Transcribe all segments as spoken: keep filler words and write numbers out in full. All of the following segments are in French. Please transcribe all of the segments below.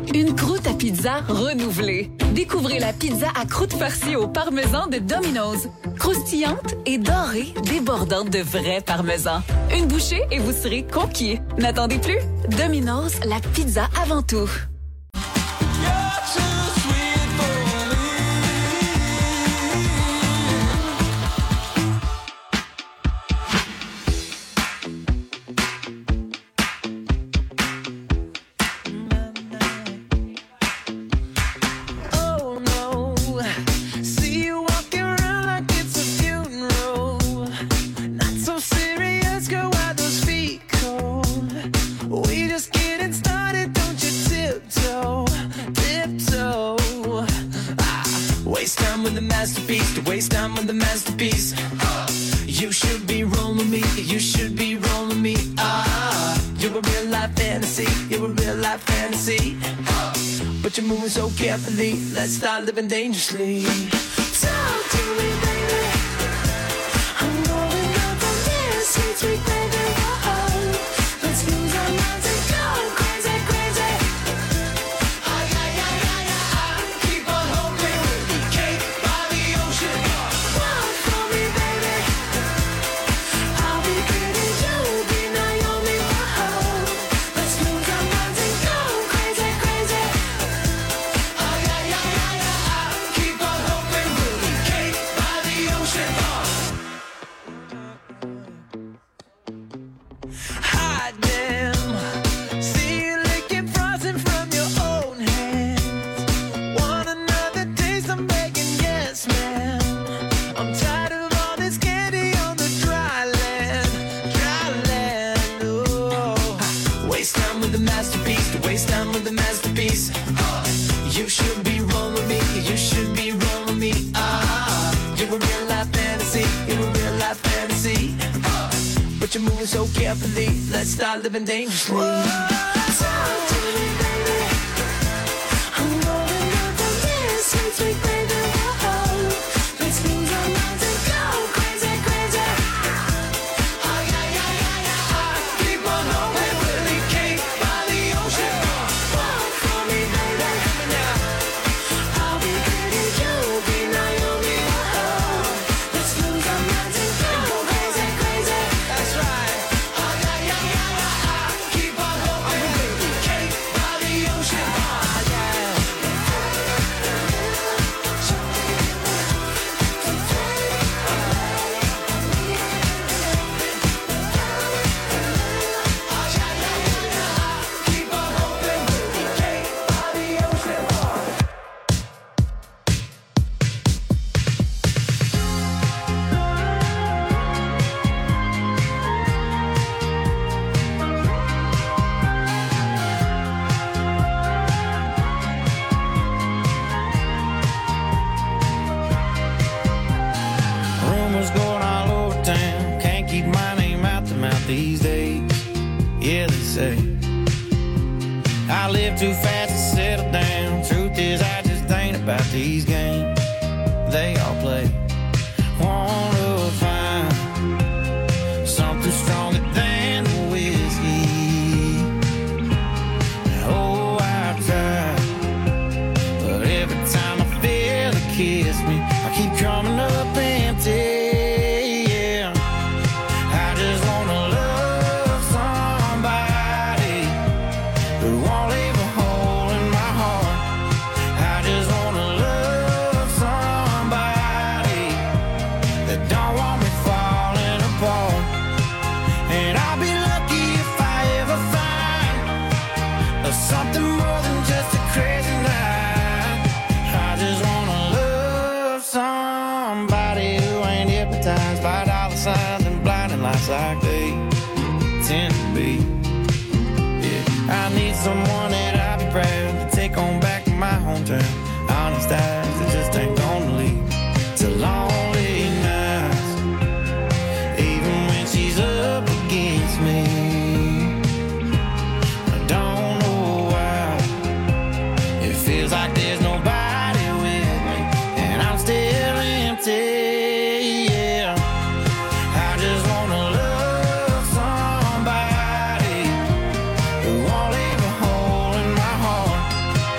Une croûte à pizza renouvelée. Découvrez la pizza à croûte farcie au parmesan de Domino's. Croustillante et dorée, débordante de vrai parmesan. Une bouchée et vous serez conquis. N'attendez plus. Domino's, la pizza avant tout. Masterpiece, to waste time on the masterpiece. Uh, you should be rolling me, you should be rolling me. Ah, you're a real life fantasy, you're a real life fantasy. Uh, but you're moving so carefully, let's start living dangerously. Talk to me, baby. I'm going up on this sweet, sweet baby. Oh, let's lose our minds and go crazy, crazy. Ay, ay, ay, ay, ay. Keep on hoping we'll be cake by the ocean. Walk for me, baby. I'll be pretty, you'll be Naomi. Oh, let's lose our minds and go crazy, crazy. Ay, ay, ay, ay, ay. Keep on hoping we'll be cake by the ocean. Hot damn. See you licking frozen from your own hands. Want another taste? I'm begging, yes, ma'am. I'm tired of all this candy on the dry land, dry land. Oh, waste time with the masterpiece, to waste time with the masterpiece. Uh, you should be rolling me, you should be rolling me. Ah, you're a real life fantasy, you're a real life fantasy. Uh, but you're moving so carefully, let's start living dangerously. Talk to me, baby. I'm rolling up on this sweet, sweet baby. Oh, let's lose our minds and go crazy, crazy. Ay, ay, ay, ay, ay. Keep on hoping we'll be cake by the ocean. Walk for me, baby. I'll be pretty, you'll be Naomi. Oh, let's lose our minds and go crazy, crazy. That's right. Ay, ay, ay, ay, ay. Keep on hoping we'll be cake by the ocean. Ah, yeah. Keep on hoping we'll be cake by the ocean. Rumors going all over town. Can't keep my name out the mouth these days. Yeah, they say I live too fast to settle down. Truth is, I just ain't about these games they all play. Wanna find something stronger than the whiskey. Oh, I try, but every time I feel it kiss me, I keep coming up empty. Yeah, I just wanna love somebody who won't leave a hole in my heart. I just wanna love somebody that don't want me falling apart. And I'll be lucky if I ever find something more than just a crazy night. I just wanna love somebody who ain't hypnotized by dollar signs and blinding lights like they tend to be. Yeah, I need someone that I'll be proud to take on back to my hometown. Honest eyes that just ain't gonna leave to lonely nights, even when she's up against me. I don't know why it feels like there's nobody with me, and I'm still empty. Yeah, I just wanna love somebody who won't leave a hole in my heart.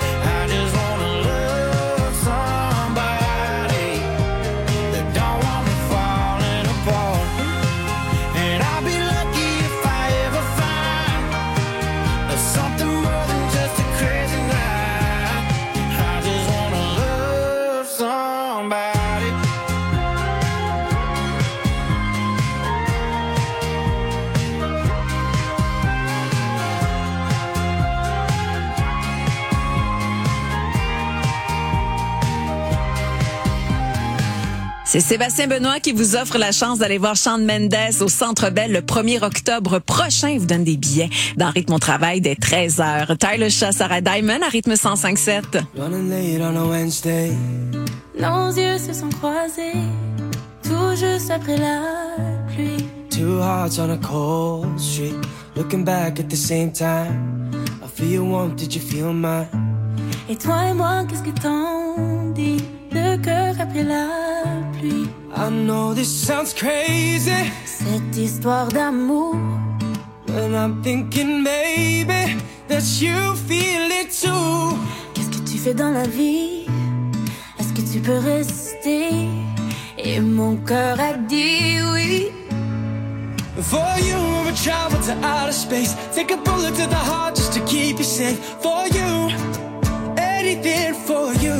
C'est Sébastien Benoît qui vous offre la chance d'aller voir Shawn Mendes au Centre Bell le premier octobre prochain. Il vous donne des billets dans Rythme au travail dès treize heures. Tyler Shaw, Sarah Diamond à Rythme cent cinq sept. Running late on a Wednesday. Nos yeux se sont croisés, tout juste après la pluie. Two hearts on a cold street. Looking back at the same time. I feel your warmth, did you feel mine? Et toi et moi, qu'est-ce que t'en dis? Le cœur après la pluie. I know this sounds crazy, Cette histoire d'amour, and I'm thinking maybe that you feel it too. qu'est-ce que tu fais dans la vie? Est-ce que tu peux rester? Et mon cœur a dit oui. For you, I would travel to outer space. Take a bullet to the heart just to keep you safe. For you, anything for you.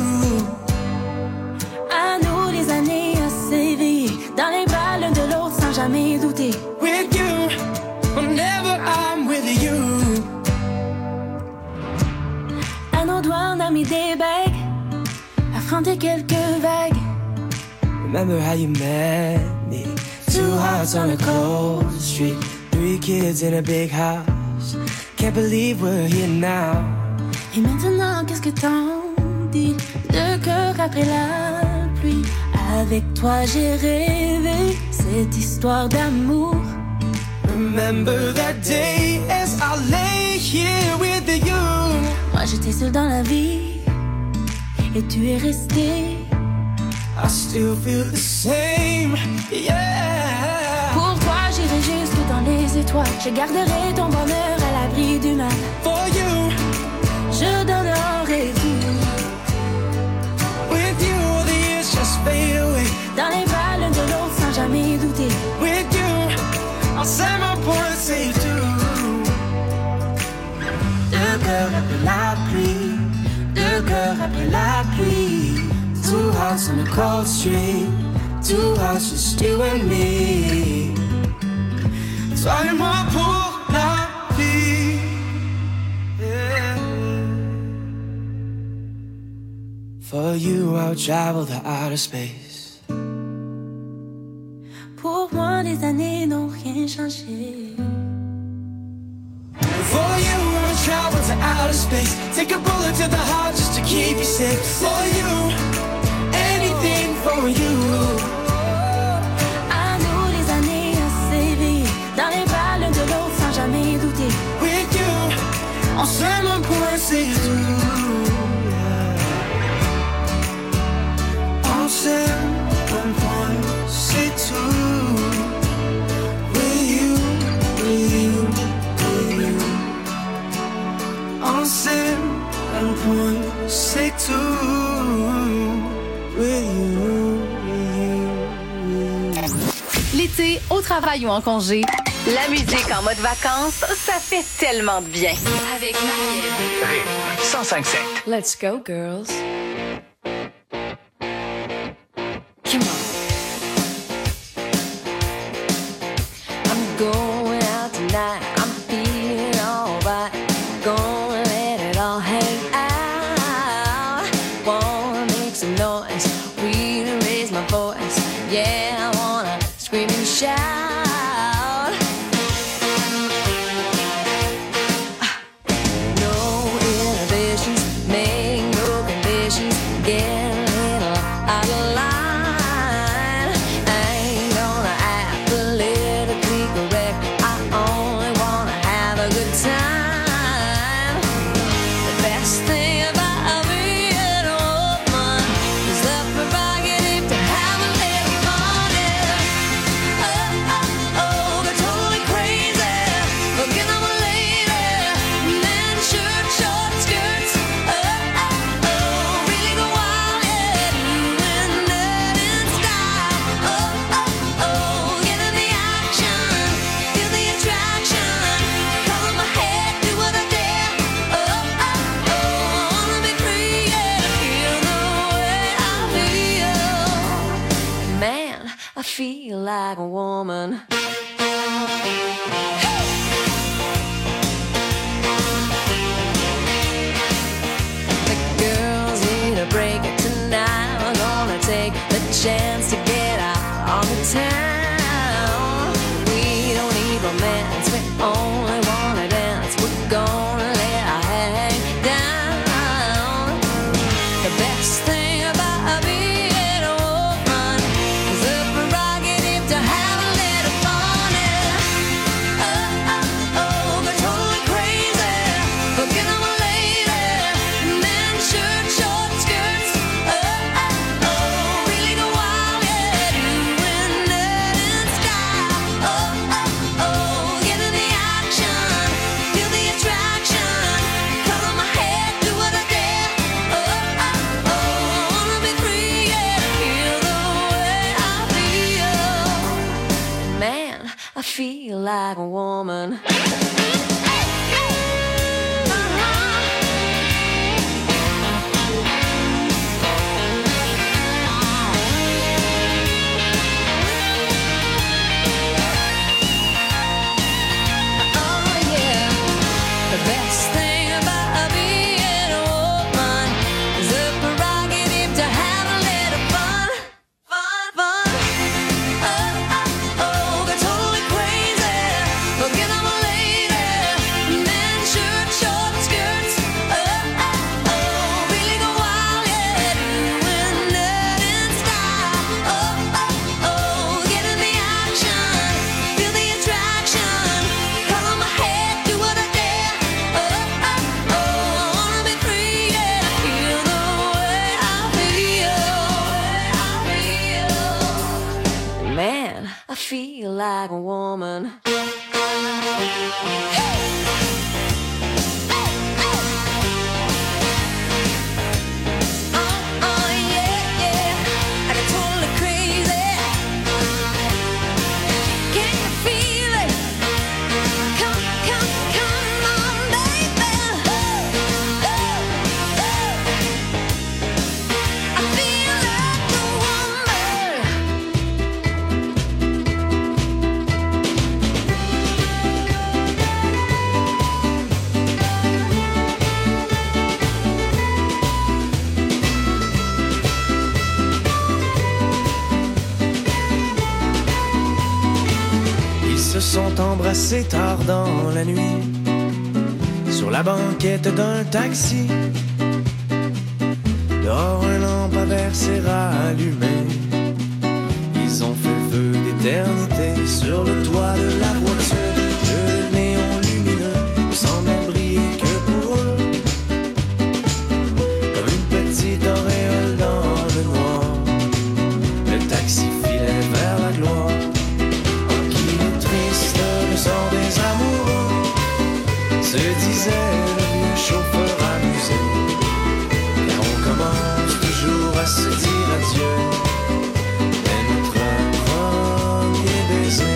À nous les années à s'éveiller dans les bras l'un de l'autre sans jamais douter. With you, whenever I'm with you. À nos doigts on a mis des bagues, affronter quelques vagues. Remember how you met me? Two hearts on a cold street. Three kids in a big house. Can't believe we're here now. Et maintenant qu'est-ce que t'en dis? Le cœur après la pluie. Avec toi j'ai rêvé cette histoire d'amour. Remember that day as I lay here with you. Moi j'étais seule dans la vie et tu es resté. I still feel the same, yeah. Pour toi j'irai jusque dans les étoiles. Je garderai ton bonheur à l'abri du mal. For you, Je donnerai tout. with you, all the years just fade away. Dans les bras l'un de l'autre sans jamais douter. With you, I'll say my point, say you do. Deux cœurs après la pluie, deux cœurs après la pluie. Two hearts on a cold street, two hearts just you and me. Toi et moi pour la vie. Yeah. For you, I'll travel to outer space. Pour moi les années n'ont rien changé. For you, I'll travel to outer space. Take a bullet to the heart just to keep you safe. For you, anything for you. À nous les années à s'éveiller dans les bras l'un de l'autre sans jamais douter. With you, on s'aime un point, c'est tout. On s'aime un point, c'est tout. With you, with you, with you. On s'aime un point, c'est tout. With you, with you, with you. L'été, au travail ou en congé, la musique en mode vacances, ça fait tellement de bien. Avec Marie-Ève. Rythme cent cinq sept. Let's go, girls. Come on. I'm going out tonight. I'm feeling alright. Gonna let it all hang out. Wanna make some noise. Really raise my voice. Yeah, I wanna scream and shout. No inhibitions, make no conditions. town. We don't need romance, we only wanna dance. We're gonna let our hang down. The best thing about being a woman is the prerogative to have a little fun. And oh, oh, oh, go totally crazy, forget I'm a lady. Men, shirt, short skirts, oh, oh, oh, really go wild, yeah, doing it in style. Oh, oh, oh, get in the action, feel the attraction, color my head, do what I dare. Oh, oh, oh, wanna be free, yeah, feel the way I feel. Man, I feel like a woman. Oh yeah, the best thing about being a woman is the prerogative to have a little fun, fun, fun. Oh, oh, oh, go totally crazy, forget I'm a lady. Men, shirt, short skirts, oh, oh, oh, really go wild, yeah, doing it in style. Oh, oh, oh, get in the action, feel the attraction, color my head, do what I dare. Oh, oh, oh, wanna be free, yeah, feel the way I feel. Man, I feel like a woman. Oh, oh, yeah, yeah, I get totally crazy. Can you feel it? Come, come, come on, baby. Oh, oh, oh. I feel like a woman. Ils se sont embrassés tard dans la nuit, sur la banquette d'un taxi. Dehors, un lampadaire s'est rallumé. Ils ont fait feu d'éternité sur le toit de la voiture. Le néon lumineux ne semblait briller que pour eux, comme une petite auréole dans le noir. Le taxi filait vers la gloire. Oh, qu'il est triste le sort des amoureux, se disait le vieux chauffeur amusé. Car on commence toujours à se dire adieu, mais notre premier baiser.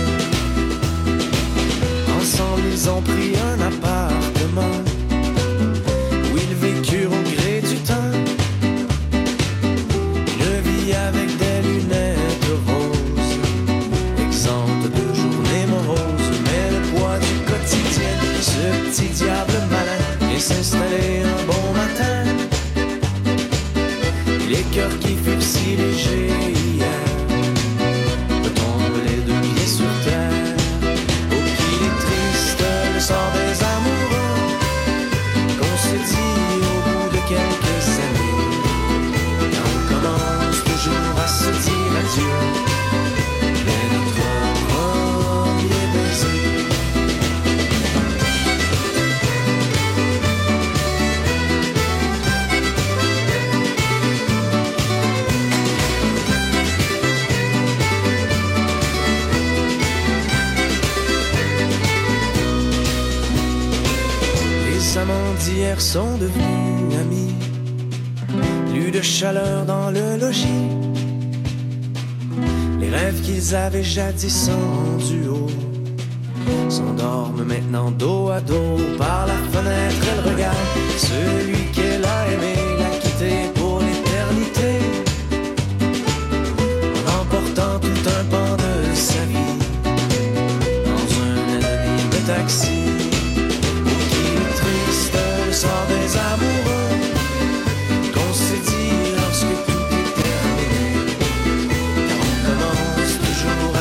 Ensemble ils ont pris un appartement où ils vécurent au gré du temps. Une vie avec des lunettes roses, exempte de journées moroses. Mais le poids du quotidien, ce petit diable malin, vient s'installer un bon matin. Les cœurs qui furent si légers hier retombent les deux pieds sur terre. Oh, qu'il est triste le sort des amoureux, qu'on se dit au bout de quelques années, quand on commence toujours à se dire adieu. Mais notre premier baiser. Les amants d'hier sont devenus amis, plus de chaleur dans le logis. Les rêves qu'ils avaient jadis en duo s'endorment maintenant dos à dos. Par la fenêtre elle regarde celui qu'elle a aimé, l'a quitté pour l'éternité, en emportant tout un pan de sa vie dans un anonyme taxi. Sort des amoureux, qu'on s'est dit lorsque tout est terminé, car on commence toujours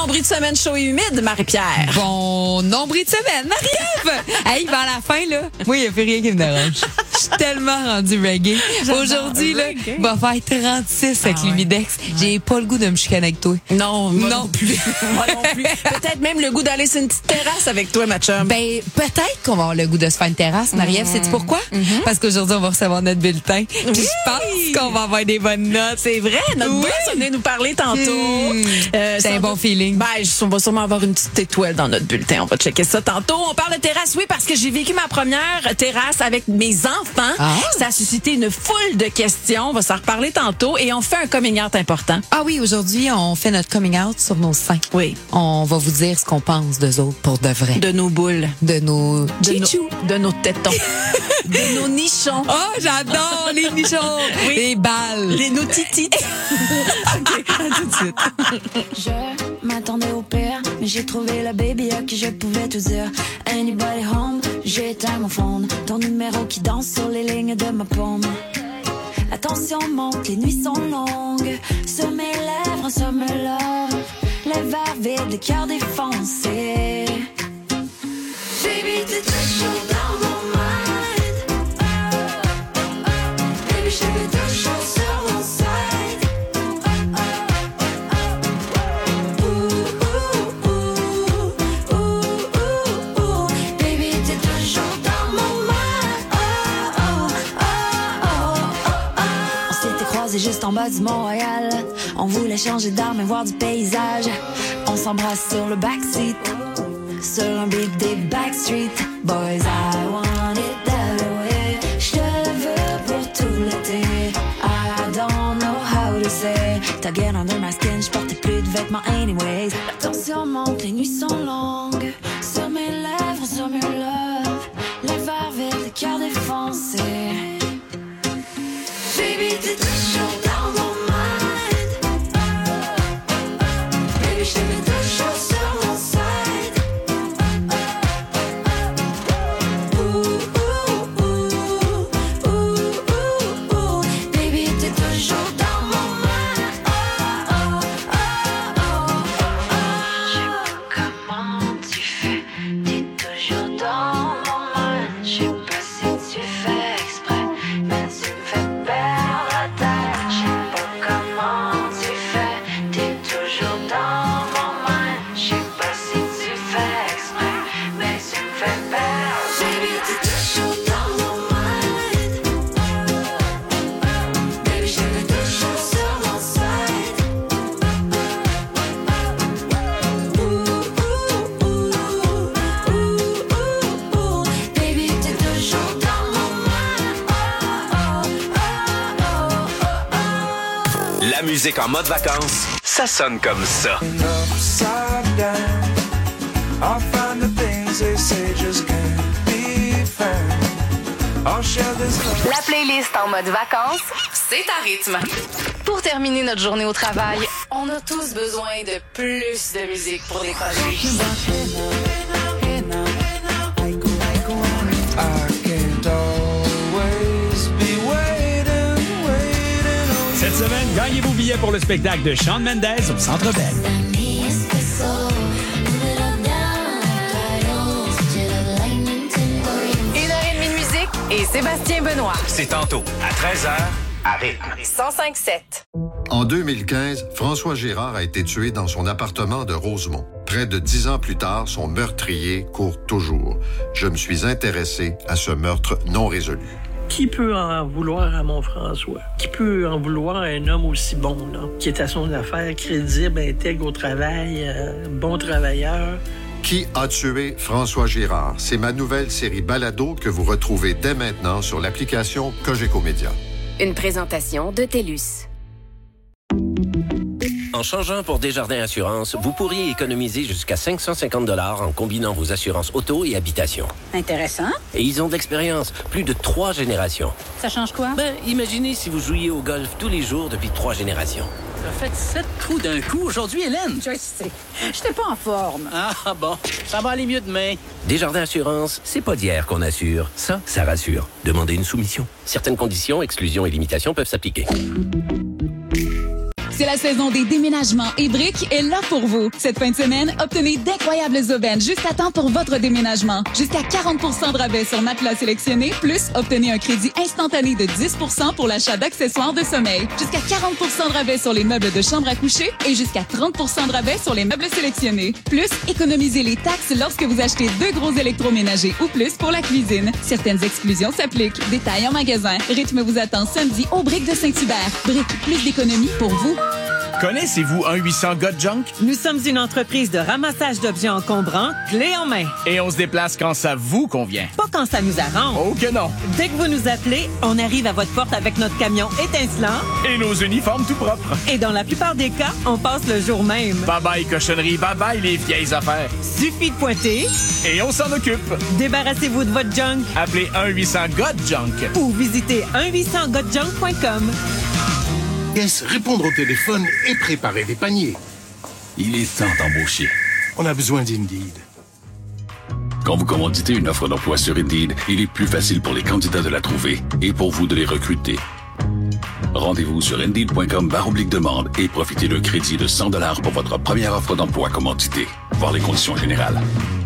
nombril de semaine chaud et humide, Marie-Pierre. Bon nombril de semaine, Marie-Ève! Hey, vers la fin, là, moi, il n'y a plus rien qui me dérange. Je suis tellement rendue reggae. Aujourd'hui, là, reggae. va faire trente-six avec Ah ouais. l'humidex. J'ai pas le goût de me chicaner avec toi. Non, moi Non plus. Moi non plus. Peut-être même le goût d'aller sur une petite terrasse avec toi, ma chum. Ben, peut-être qu'on va avoir le goût de se faire une terrasse, Marie-Ève. Sais-tu pourquoi? Parce qu'aujourd'hui, on va recevoir notre bulletin. Puis je pense qu'on va avoir des bonnes notes. C'est vrai, notre Oui. boss venait nous parler tantôt. Mmh. Euh, C'est un sans bon doute- feeling. Ben, je- on va sûrement avoir une petite étoile dans notre bulletin. On va checker ça tantôt. On parle de terrasse, oui, parce que j'ai vécu ma première terrasse avec mes enfants. Ah. Ça a suscité une foule de questions. On va s'en reparler tantôt. Et on fait un coming out important. Ah oui, aujourd'hui, on fait notre coming out sur nos seins. Oui. On va vous dire ce qu'on pense d'eux autres pour de vrai. De nos boules. De nos De, chichous. nos, de nos tétons. de nos nichons. Oh, j'adore les nichons. Oui. Les balles. Les nos titites. OK, à tout de suite. Je m'attendais au pire, mais j'ai trouvé la baby à qui je pouvais tout dire. Anybody home? J'ai éteint mon phone. Ton numéro qui danse sur les lignes de ma paume. La tension monte, les nuits sont longues. Sur mes lèvres, un summer love. Les verres vides, le cœur défoncé. Baby, t'es toujours dans mon mind. Oh, oh, oh. Baby, je t'ai toujours sur mon side. Oh, oh, oh, oh. Ooh, ooh, ooh, ooh, ooh. Baby, t'es toujours dans mon mind. Oh, oh, oh, oh, oh, oh. On s'était croisés juste en bas du Mont-Royal. On voulait changer d'arme et voir du paysage. On s'embrasse sur le backseat. Sur un beat des Backstreet Boys, I want it that way. Je le veux pour tout l'été. I don't know how to say. T'as get under my skin, j'portais plus de vêtements anyways. La tension monte, les nuits sont longues. Sur mes lèvres, sur mes love. Les verres vides, le cœur défoncé. Baby, t'es toujours dans mon mind. Oh, oh, oh. Baby, je te mets toujours sur mon side. La musique en mode vacances, ça sonne comme ça. Upside down, I'll find the things they say just can't be found. I'll share this love. La playlist en mode vacances, c'est à rythme. Pour terminer notre journée au travail, on a tous besoin de plus de musique pour décoller. I can't always be waiting, waiting on Cette semaine, gagnez vos billets pour le spectacle de Shawn Mendes au Centre Bell. Une heure et demie de musique et Sébastien Benoît. C'est tantôt, à treize heures, à rythme. cent cinq sept. En deux mille quinze, François Girard a été tué dans son appartement de Rosemont. Près de dix ans plus tard, son meurtrier court toujours. Je me suis intéressé à ce meurtre non résolu. Qui peut en vouloir à mon François? Qui peut en vouloir à un homme aussi bon, là, qui est à son affaire, crédible, intègre au travail, euh, bon travailleur? Qui a tué François Girard? C'est ma nouvelle série Balado que vous retrouvez dès maintenant sur l'application Cogeco Média. Une présentation de TELUS. En changeant pour Desjardins Assurance, vous pourriez économiser jusqu'à cinq cent cinquante dollars en combinant vos assurances auto et habitation. Intéressant. Et ils ont de l'expérience, plus de trois générations. Ça change quoi? Ben, imaginez si vous jouiez au golf tous les jours depuis trois générations. Ça fait sept trous d'un coup aujourd'hui, Hélène. Je sais. J'étais pas en forme. Ah bon, ça va aller mieux demain. Desjardins Assurance, c'est pas d'hier qu'on assure. Ça, ça rassure. Demandez une soumission. Certaines conditions, exclusions et limitations peuvent s'appliquer. C'est la saison des déménagements et Brick est là pour vous. Cette fin de semaine, obtenez d'incroyables aubaines juste à temps pour votre déménagement. Jusqu'à quarante pour cent de rabais sur matelas sélectionnés, plus obtenez un crédit instantané de dix pour cent pour l'achat d'accessoires de sommeil. Jusqu'à quarante pour cent de rabais sur les meubles de chambre à coucher et jusqu'à trente pour cent de rabais sur les meubles sélectionnés. Plus, économisez les taxes lorsque vous achetez deux gros électroménagers ou plus pour la cuisine. Certaines exclusions s'appliquent. Détails en magasin. Rythme vous attend samedi au Brick de Saint-Hubert. Brick, plus d'économie pour vous. Connaissez-vous un huit cents gars de junk? Nous sommes une entreprise de ramassage d'objets encombrants, clés en main. Et on se déplace quand ça vous convient. Pas quand ça nous arrange. Oh que non! Dès que vous nous appelez, on arrive à votre porte avec notre camion étincelant. Et nos uniformes tout propres. Et dans la plupart des cas, on passe le jour même. Bye bye cochonnerie, bye bye les vieilles affaires. Suffit de pointer. Et on s'en occupe. Débarrassez-vous de votre junk. Appelez un huit cents gars de junk. Ou visitez un huit cents gars de junk point com. Yes, répondre au téléphone et préparer des paniers. Il est temps d'embaucher. On a besoin d'Indeed. Quand vous commanditez une offre d'emploi sur Indeed, il est plus facile pour les candidats de la trouver et pour vous de les recruter. Rendez-vous sur Indeed point com barre oblique demande et profitez d'un crédit de cent dollars pour votre première offre d'emploi commanditée. Voir les conditions générales.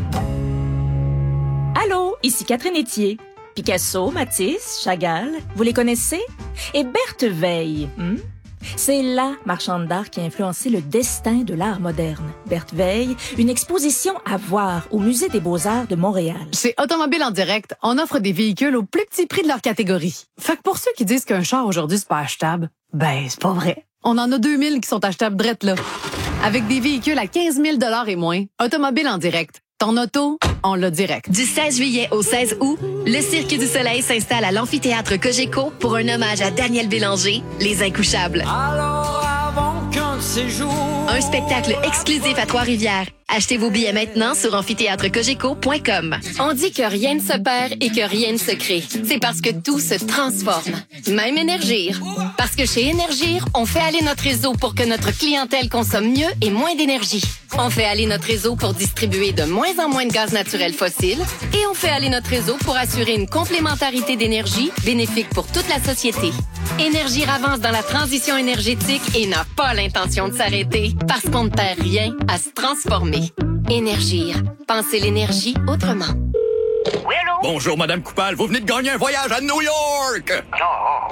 Allô, ici Catherine Etier. Picasso, Matisse, Chagall, vous les connaissez? Et Berthe Veil, hmm? C'est la marchande d'art qui a influencé le destin de l'art moderne. Berthe Veil, une exposition à voir au Musée des Beaux-Arts de Montréal. Chez Automobile en direct, on offre des véhicules au plus petit prix de leur catégorie. Fait que pour ceux qui disent qu'un char aujourd'hui c'est pas achetable, ben c'est pas vrai. On en a deux mille qui sont achetables drette là. Avec des véhicules à quinze mille dollars et moins, Automobile en direct. Ton auto, on l'a direct. Du seize juillet au seize août, le Cirque du Soleil s'installe à l'amphithéâtre Cogeco pour un hommage à Daniel Bélanger, Les Incouchables. Alors avant qu'un séjour... Un spectacle exclusif à Trois-Rivières. Achetez vos billets maintenant sur amphithéâtre cogeco point com. On dit que rien ne se perd et que rien ne se crée. C'est parce que tout se transforme. Même Énergir. Parce que chez Énergir, on fait aller notre réseau pour que notre clientèle consomme mieux et moins d'énergie. On fait aller notre réseau pour distribuer de moins en moins de gaz naturel fossile. Et on fait aller notre réseau pour assurer une complémentarité d'énergie bénéfique pour toute la société. Énergir avance dans la transition énergétique et n'a pas l'intention de s'arrêter parce qu'on ne perd rien à se transformer. Énergir. Pensez l'énergie autrement. Oui, allô? Bonjour, Madame Coupal. Vous venez de gagner un voyage à New York! Non.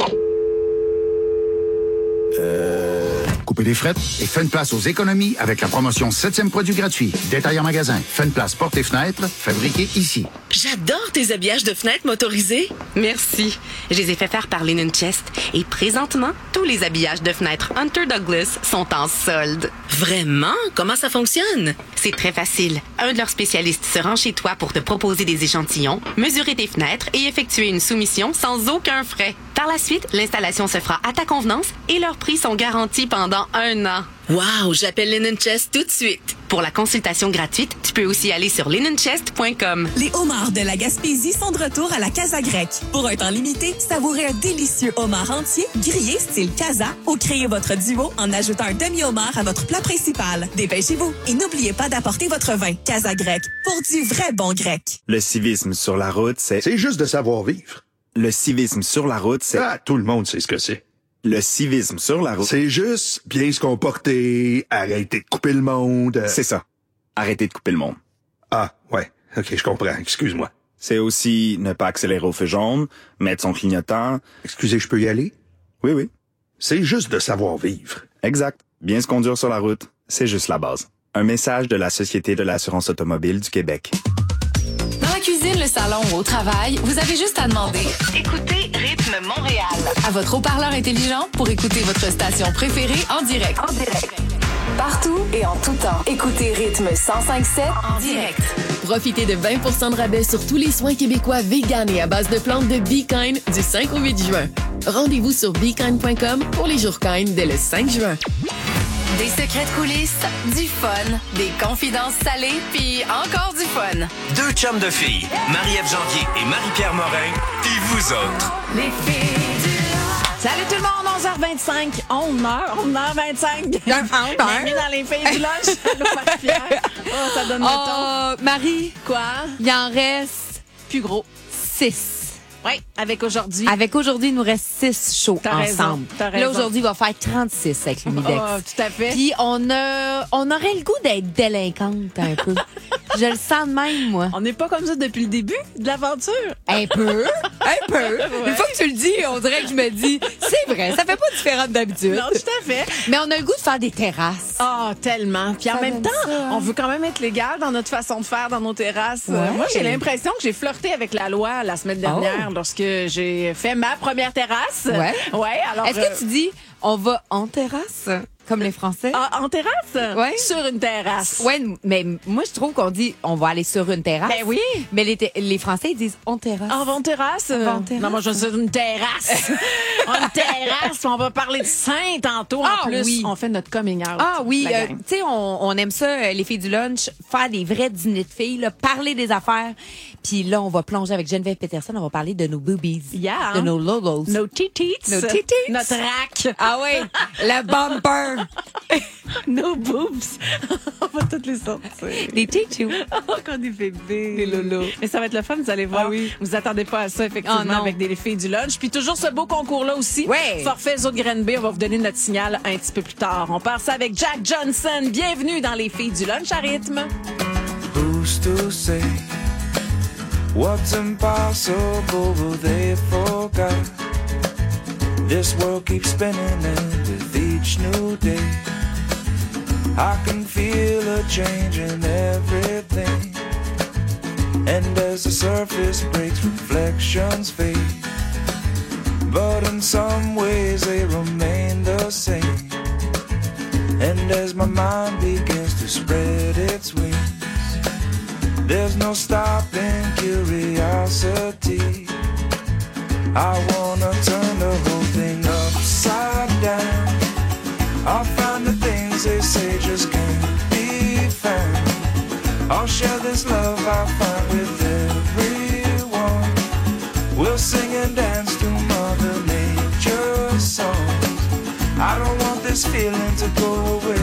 Euh... Coupez les frettes et faites une place aux économies avec la promotion septième produit gratuit. Détail en magasin. Faites une place portes et fenêtres, fabriqués ici. J'adore tes habillages de fenêtres motorisés. Merci. Je les ai fait faire par Linen Chest. Et présentement, tous les habillages de fenêtres Hunter Douglas sont en solde. Vraiment? Comment ça fonctionne? C'est très facile. Un de leurs spécialistes se rend chez toi pour te proposer des échantillons, mesurer tes fenêtres et effectuer une soumission sans aucun frais. Par la suite, l'installation se fera à ta convenance et leurs prix sont garantis pendant un an. Wow, j'appelle Linen Chest tout de suite. Pour la consultation gratuite, tu peux aussi aller sur linen chest point com. Les homards de la Gaspésie sont de retour à la Casa Grecque. Pour un temps limité, savourez un délicieux homard entier, grillé style Casa, ou créez votre duo en ajoutant un demi-homard à votre plat principal. Dépêchez-vous et n'oubliez pas d'apporter votre vin. Casa Grecque, pour du vrai bon grec. Le civisme sur la route, c'est... C'est juste de savoir vivre. Le civisme sur la route, c'est... Ah, tout le monde sait ce que c'est. Le civisme sur la route... C'est juste bien se comporter, arrêter de couper le monde... C'est ça. Arrêter de couper le monde. Ah, ouais. OK, je comprends. Excuse-moi. C'est aussi ne pas accélérer au feu jaune, mettre son clignotant... Excusez, je peux y aller? Oui, oui. C'est juste de savoir vivre. Exact. Bien se conduire sur la route, c'est juste la base. Un message de la Société de l'assurance automobile du Québec. Dans la cuisine, le salon ou au travail, vous avez juste à demander. Écoutez Rythme Montréal. À votre haut-parleur intelligent pour écouter votre station préférée en direct. En direct. Partout et en tout temps. Écoutez Rythme cent cinq sept en direct. Profitez de vingt pour cent de rabais sur tous les soins québécois véganes et à base de plantes de Be Kind du cinq au huit juin. Rendez-vous sur be kind point com pour les jours Kind dès le cinq juin. Des secrets de coulisses, du fun, des confidences salées, puis encore du fun. Deux chums de filles, Marie-Ève Janvier et Marie-Pierre Morin, et vous autres. Les filles du... Salut tout le monde, onze heures vingt-cinq, onze heures, onze heures vingt-cinq. Bienvenue dans les filles du lunch. Allô, Marie-Pierre. Oh, ça donne le oh, ton. Marie. Quoi? Il en reste plus gros. six. Oui, avec aujourd'hui. Avec aujourd'hui, il nous reste six shows T'as ensemble. raison, t'as Là, raison. aujourd'hui, il va faire trente-six avec l'Humidex. Oh, tout à fait. Puis on a, on aurait le goût d'être délinquante un peu. Je le sens de même, moi. On n'est pas comme ça depuis le début de l'aventure. Un peu, un peu. Ouais. Une fois que tu le dis, on dirait que je me dis, c'est vrai, ça fait pas différent d'habitude. Non, tout à fait. Mais on a le goût de faire des terrasses. Ah, tellement. Puis en Ça même donne temps, ça. on veut quand même être légal dans notre façon de faire dans nos terrasses. Ouais. Euh, Moi, j'ai l'impression que j'ai flirté avec la loi la semaine dernière Oh. lorsque j'ai fait ma première terrasse. Ouais. Ouais, alors. Est-ce euh, que tu dis, on va en terrasse, comme les Français? ah, en terrasse? Ouais. Sur une terrasse. Ouais, mais moi, je trouve qu'on dit, on va aller sur une terrasse. Ben oui. Mais les, te- les Français, ils disent en terrasse. En vent terrasse? En vent terrasse. Non, moi, je suis sur une terrasse. Une terrasse. On va parler de Saint tantôt. Ah, en plus, oui. on fait notre coming out. Ah oui, la euh, gang. tu sais, on, on aime ça, euh, les filles du lunch, faire des vrais dîners de filles, là, parler des affaires. Puis là, on va plonger avec Geneviève Peterson, on va parler de nos boobies, Yeah. de nos logos. Nos titits. Nos titties. Notre rack. Ah oui, le bumper. Nos boobs. On va toutes les sortir. Les titous. Oh, qu'on est bébés. Les lolos. Mais ça va être le fun, vous allez voir. Ah oui. Vous attendez pas à ça, effectivement, Oh non. avec des filles du lunch. Puis toujours ce beau concours-là aussi. Ouais. Forfait Zoo de Granby. On va vous donner notre signal un petit peu plus tard. On part ça avec Jack Johnson. Bienvenue dans les filles du lunch à rythme. Who's to say what's impossible will they forget? This world keeps spinning and with each new day I can feel a change in everything. And as the surface breaks, reflections fade, but in some ways they remain the same. And as my mind begins to spread its wings, there's no stopping curiosity. I wanna turn the whole thing upside down. I'll find the things they say just can't be found. I'll share this love I find with everyone. We'll sing and dance to Mother Nature's songs. I don't want this feeling to go away.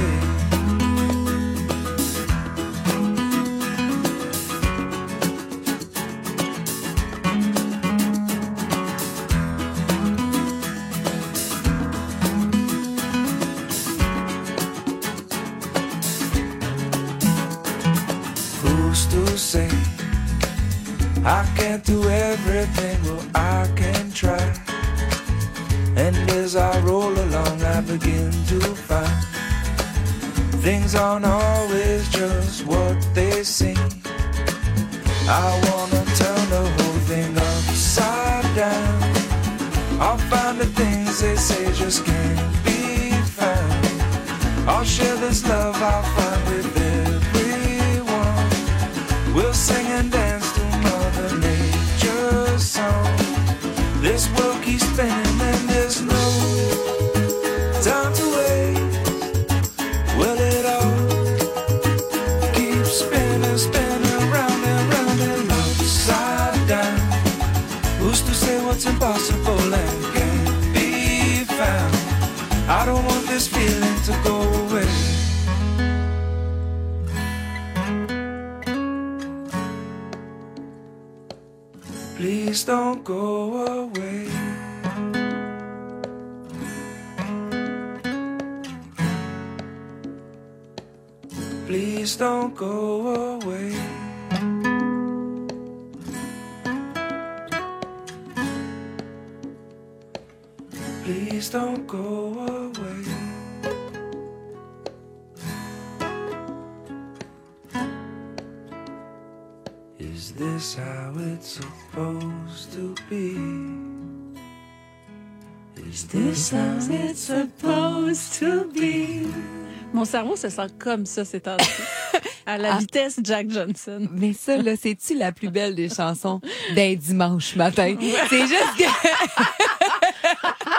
Who's to say I can't do everything? Well, I can try. And as I roll along, I begin to find things aren't always just what they seem. I wanna turn the whole thing upside down. I'll find the things they say just can't be found. I'll share this love I find with everyone. We'll sing and dance to Mother Nature's song. This world keeps spinning and there's no time to waste. Well, it all keeps spinning, spinning round and round and upside down. Who's to say what's impossible and can't be found? I don't want this feeling to go away. Please don't go away. Please don't go away. Please don't go away. Is this how it's supposed to be? Is this how it's supposed to be? Mon cerveau se sent comme ça ces temps-ci. À la Ah. vitesse Jack Johnson. Mais ça, là, c'est-tu la plus belle des chansons d'un dimanche matin? C'est juste que... Ben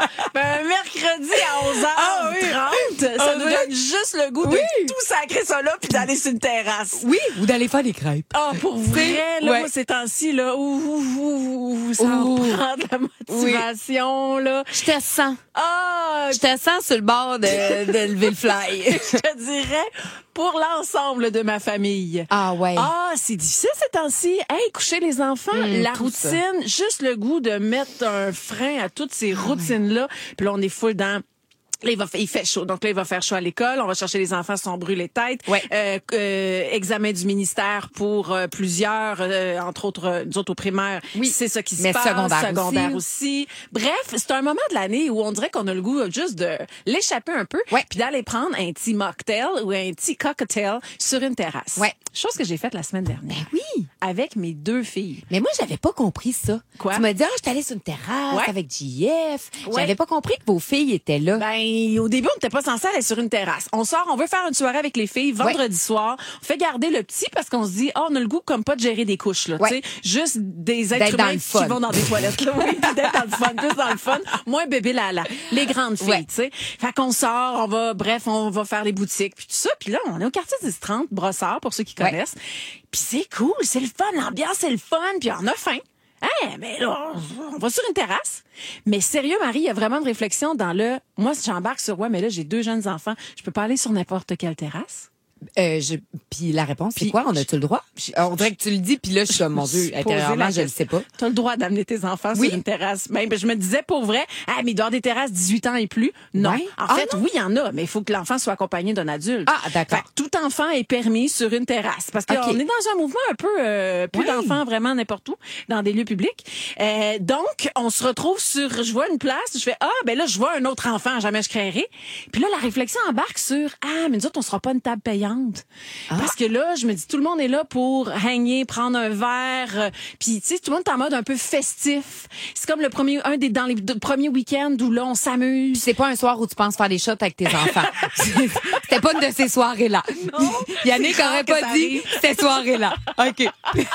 Un mercredi à onze heures trente, Ah oui. ça Ah nous oui. donne juste le goût Oui. de tout sacrer ça là puis d'aller sur une terrasse. Oui, ou d'aller faire des crêpes. Ah, pour vrai, là, Ouais. moi, ces temps-ci, là, ouh, ouh, ouh, ouh, ça Ouh. reprend de la motivation, là. Je te sens. Ah, Je te sens sur le bord de, de lever le fly. je te dirais, pour l'ensemble de ma famille. Ah ouais. Ah, c'est difficile ces temps-ci. Hey, coucher les enfants, Hum, la tout ça. routine, juste le goût de mettre un frein à toutes ces routines-là. Puis là, on est full dans... Là, il, va, il fait chaud. Donc là, il va faire chaud à l'école. On va chercher les enfants, sont brûlés tête. Ouais. Euh, euh, examen du ministère pour euh, plusieurs, euh, entre autres, euh, nous autres au primaire. Oui. C'est ça qui se Mais passe. secondaire secondaire aussi. Bref, c'est un moment de l'année où on dirait qu'on a le goût juste de l'échapper un peu. Ouais. Puis d'aller prendre un petit mocktail ou un petit cocktail sur une terrasse. Ouais. Chose que j'ai faite la semaine dernière. Ben oui. Avec mes deux filles. Mais moi, j'avais pas compris ça. Quoi? Tu m'as dit, ah, je suis allée sur une terrasse Ouais. avec J F. Ouais. J'avais pas compris que vos filles étaient là. Ben, au début, on n'était pas censé aller sur une terrasse. On sort, on veut faire une soirée avec les filles vendredi soir. On fait garder le petit parce qu'on se dit, oh, on a le goût comme pas de gérer des couches, là. Ouais. Tu sais, juste des êtres D'être dans humains le qui fun. vont dans des toilettes, là. Oui, puis d'être dans le fun, plus dans le fun. Moins bébé là-là. Les grandes filles, Ouais. tu sais. Fait qu'on sort, on va, bref, on va faire les boutiques, puis tout ça. Puis là, on est au quartier dix trente, Brossard, pour ceux qui Ouais. connaissent. Puis c'est cool, c'est le fun, l'ambiance, c'est le fun, puis on a faim. Hein, mais là, on va sur une terrasse. Mais sérieux, Marie, il y a vraiment une réflexion dans le... Moi, si j'embarque sur... Ouais, mais là, j'ai deux jeunes enfants. Je peux pas aller sur n'importe quelle terrasse. Euh, je... Puis la réponse, c'est Puis- quoi? On a-tu le droit? Euh, on dirait que tu le dis, puis là, je suis comme, mon Dieu, Posez la intérieurement, je le question. sais pas. Tu as le droit d'amener tes enfants Oui. sur une terrasse. Même, je me disais pour vrai, ah, mais il doit y avoir des terrasses dix-huit ans et plus. Non. Ouais. En Ah, fait, non? oui, il y en a, mais il faut que l'enfant soit accompagné d'un adulte. Ah, d'accord. Fait que tout enfant est permis sur une terrasse. Parce qu'on Ok. est dans un mouvement un peu, euh, plus Ouais. d'enfants vraiment n'importe où, dans des lieux publics. Euh, donc, on se retrouve sur, je vois une place, je fais, ah, ben là, je vois un autre enfant, jamais je créerai. Puis là, la réflexion embarque sur, ah, mais nous autres, on sera pas une table payante. Parce que là, je me dis, tout le monde est là pour hangner, prendre un verre. euh, Puis, tu sais, tout le monde est en mode un peu festif. C'est comme le premier, un des, dans les deux premiers week-ends où là, on s'amuse. Puis c'est pas un soir où tu penses faire des shots avec tes enfants. C'était pas une de ces soirées-là. Yannick c'est rare aurait que pas ça dit arrive. cette soirée-là. OK.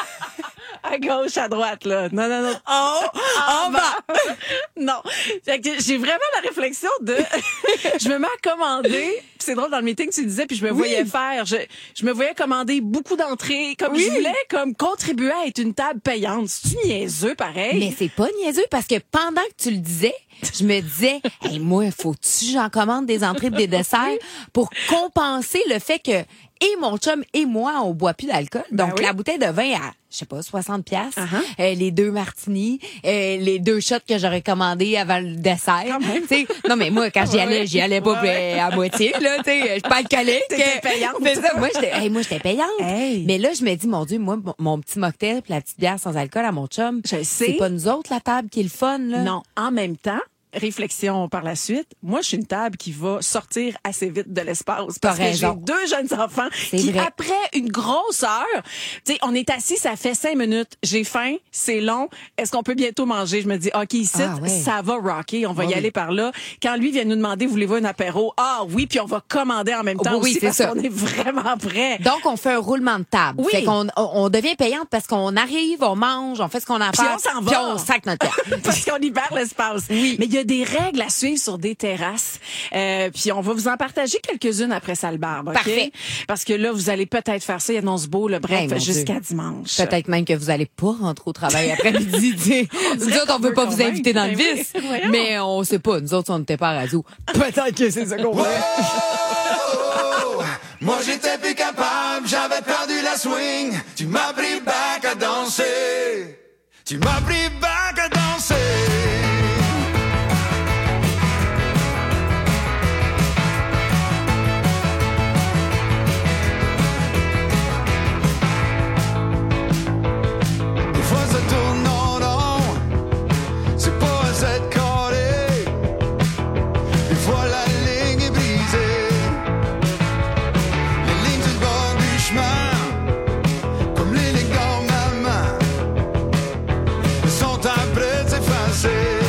À gauche, à droite, là. Non, non, non. Oh, En bas. Non. Fait que j'ai vraiment la réflexion de, je me mets à commander. Puis c'est drôle, dans le meeting, tu disais, puis je me voyais faire, je, je me voyais commander beaucoup d'entrées, comme Oui. je voulais, comme contribuer à être une table payante. C'est-tu niaiseux, pareil? Mais c'est pas niaiseux parce que pendant que tu le disais, je me disais, hey, moi, faut-tu que j'en commande des entrées et des desserts pour compenser le fait que et mon chum et moi, on boit plus d'alcool. Donc, oui. la bouteille de vin à, je sais pas, soixante piastres, Uh-huh. euh, les deux martinis, euh, les deux shots que j'aurais commandés avant le dessert. Quand même. Tu sais, non, mais moi, quand j'y allais, j'y allais pas Ouais. euh, à moitié, là, tu sais, je suis pas alcoolique. T'étais payante. C'est ça, moi, j'étais, hey, moi, j'étais payante. Hey. Mais là, je me dis, mon Dieu, moi, mon, mon petit mocktail puis la petite bière sans alcool à mon chum, Je sais. c'est pas nous autres, la table, qui est le fun, là. Non. En même temps, réflexion par la suite, moi, je suis une table qui va sortir assez vite de l'espace. T'as Parce que j'ai raison. deux jeunes enfants C'est qui, vrai. après une grosse heure, tu sais, on est assis, ça fait cinq minutes, j'ai faim, c'est long, est-ce qu'on peut bientôt manger? Je me dis, OK, ici, Ah, ouais. ça va rocker, on va Oui. y aller par là. Quand lui vient nous demander, voulez-vous un apéro? Ah oui, puis on va commander en même temps Oui, oui, aussi c'est parce ça. qu'on est vraiment prêts. Donc, on fait un roulement de table. Oui. Fait qu'on on on devient payante parce qu'on arrive, on mange, on fait ce qu'on a à Puis faire. on s'en Puis va. on sac notre temps. Parce qu'on libère l'espace. Oui. Mais il y a des règles à suivre sur des terrasses. Euh, puis on va vous en partager quelques-unes après Salbarbe, OK? Parfait. Parce que là, vous allez peut-être faire ça, il annonce beau, le bref, Hey, mon jusqu'à Dieu. dimanche. Peut-être même que vous allez pas rentrer au travail après-midi. tu sais. Nous dirait autres, on qu'on veut veut pas vous convaincre. inviter dans le Ben oui, vice. voyons. Mais on sait pas. Nous autres, on n'était pas à la radio. Peut-être que c'est ça qu'on veut. Moi j'étais plus capable, j'avais perdu la swing. Tu m'as pris back à danser. Tu m'as pris back à danser. Des fois ça tourne en rond, c'est pas un set carré. Des fois la ligne est brisée. Les lignes du bord du chemin, comme les lignes dans ma main, sont en train de s'effacer.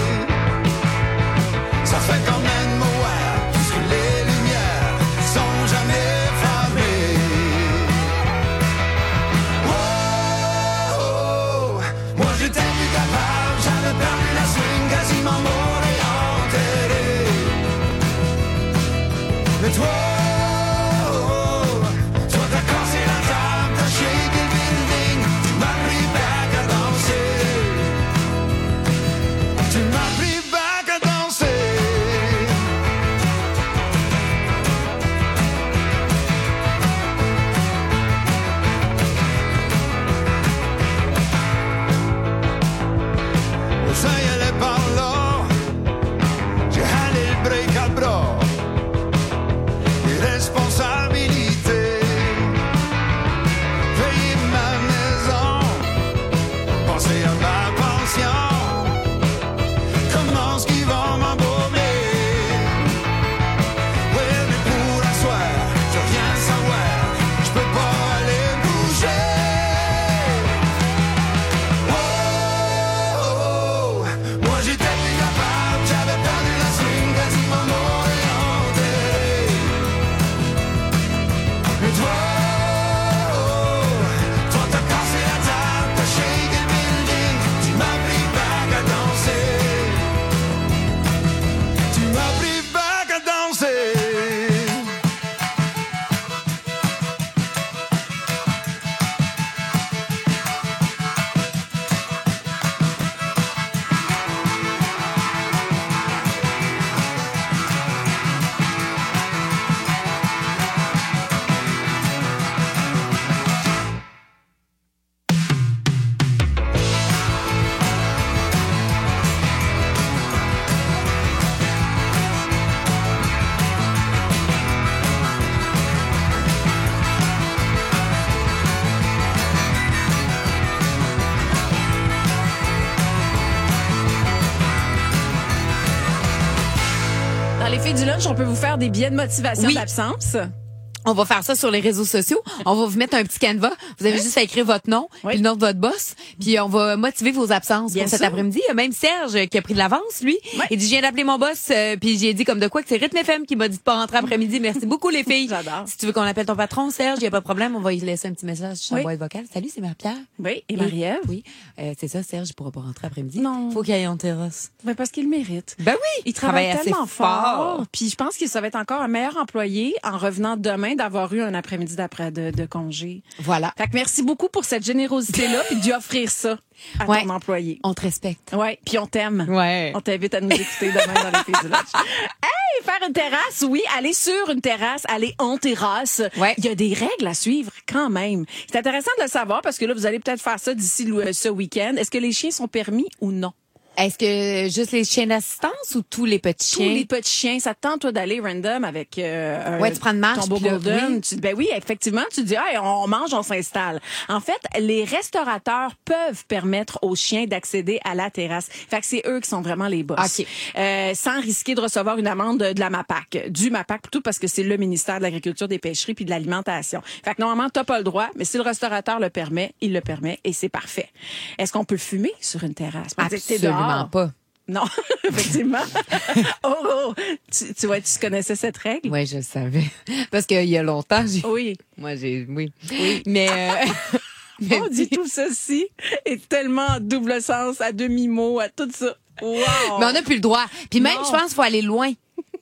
du lunch, on peut vous faire des billets de motivation Oui. d'absence. On va faire ça sur les réseaux sociaux. On va vous mettre un petit canevas. Vous avez juste à écrire votre nom, Oui. puis le nom de votre boss, puis on va motiver vos absences Bien pour cet sûr. après-midi. Il y a même Serge qui a pris de l'avance, lui. Ouais. Il dit, je viens d'appeler mon boss, euh, puis j'ai dit comme de quoi que c'est Rythme F M qui m'a dit de pas rentrer après-midi. Merci beaucoup, les filles. J'adore. Si tu veux qu'on appelle ton patron, Serge, il y a pas de problème. On va lui laisser un petit message sur sa Oui. boîte vocale. Salut, c'est Marie-Pierre. Oui, et Marie-Ève? Oui. Euh, c'est ça, Serge, il pourra pas rentrer après-midi. Non. Faut qu'il aille en terrasse. Ben, parce qu'il le mérite. Ben oui. Il travaille, assez tellement fort. fort. Puis je pense que ça va être encore un meilleur employé en revenant demain d'avoir eu un après-midi d'après de, de congé. Voilà. Fait que merci beaucoup pour cette générosité-là puis d'y offrir ça à Ouais. ton employé. On te respecte. Ouais, puis on t'aime. Ouais. On t'invite à nous écouter demain dans les filles du lunch. Hey, faire une terrasse, oui, aller sur une terrasse, aller en terrasse. Ouais. Il y a des règles à suivre quand même. C'est intéressant de le savoir parce que là, vous allez peut-être faire ça d'ici le- ce week-end. Est-ce que les chiens sont permis ou non? Est-ce que juste les chiens d'assistance ou tous les petits Tous chiens? les petits chiens, ça te tente, toi, d'aller random avec euh, Ouais, un- tu prends une marche, ton beau puis là, golden. oui. Tu, ben oui, effectivement, tu dis, hey, on mange, on s'installe. En fait, les restaurateurs peuvent permettre aux chiens d'accéder à la terrasse. Fait que c'est eux qui sont vraiment les boss. OK. Euh, sans risquer de recevoir une amende de, de la MAPAC. Du MAPAC, plutôt parce que c'est le ministère de l'Agriculture, des Pêcheries puis de l'Alimentation. Fait que normalement, t'as pas le droit, mais si le restaurateur le permet, il le permet et c'est parfait. Est-ce qu'on peut fumer sur une terrasse? On dit que t'es Absolument dehors. pas. Non, effectivement. oh, oh. Tu, tu vois, tu connaissais cette règle? Oui, je le savais. Parce qu'il y a longtemps, j'ai... Oui. Moi, j'ai... Oui. Oui. Mais... Euh... Mais on dit tout ceci est tellement à double sens, à demi-mot, à tout ça. Wow! Mais on n'a plus le droit. Puis même, Non. je pense qu'il faut aller loin.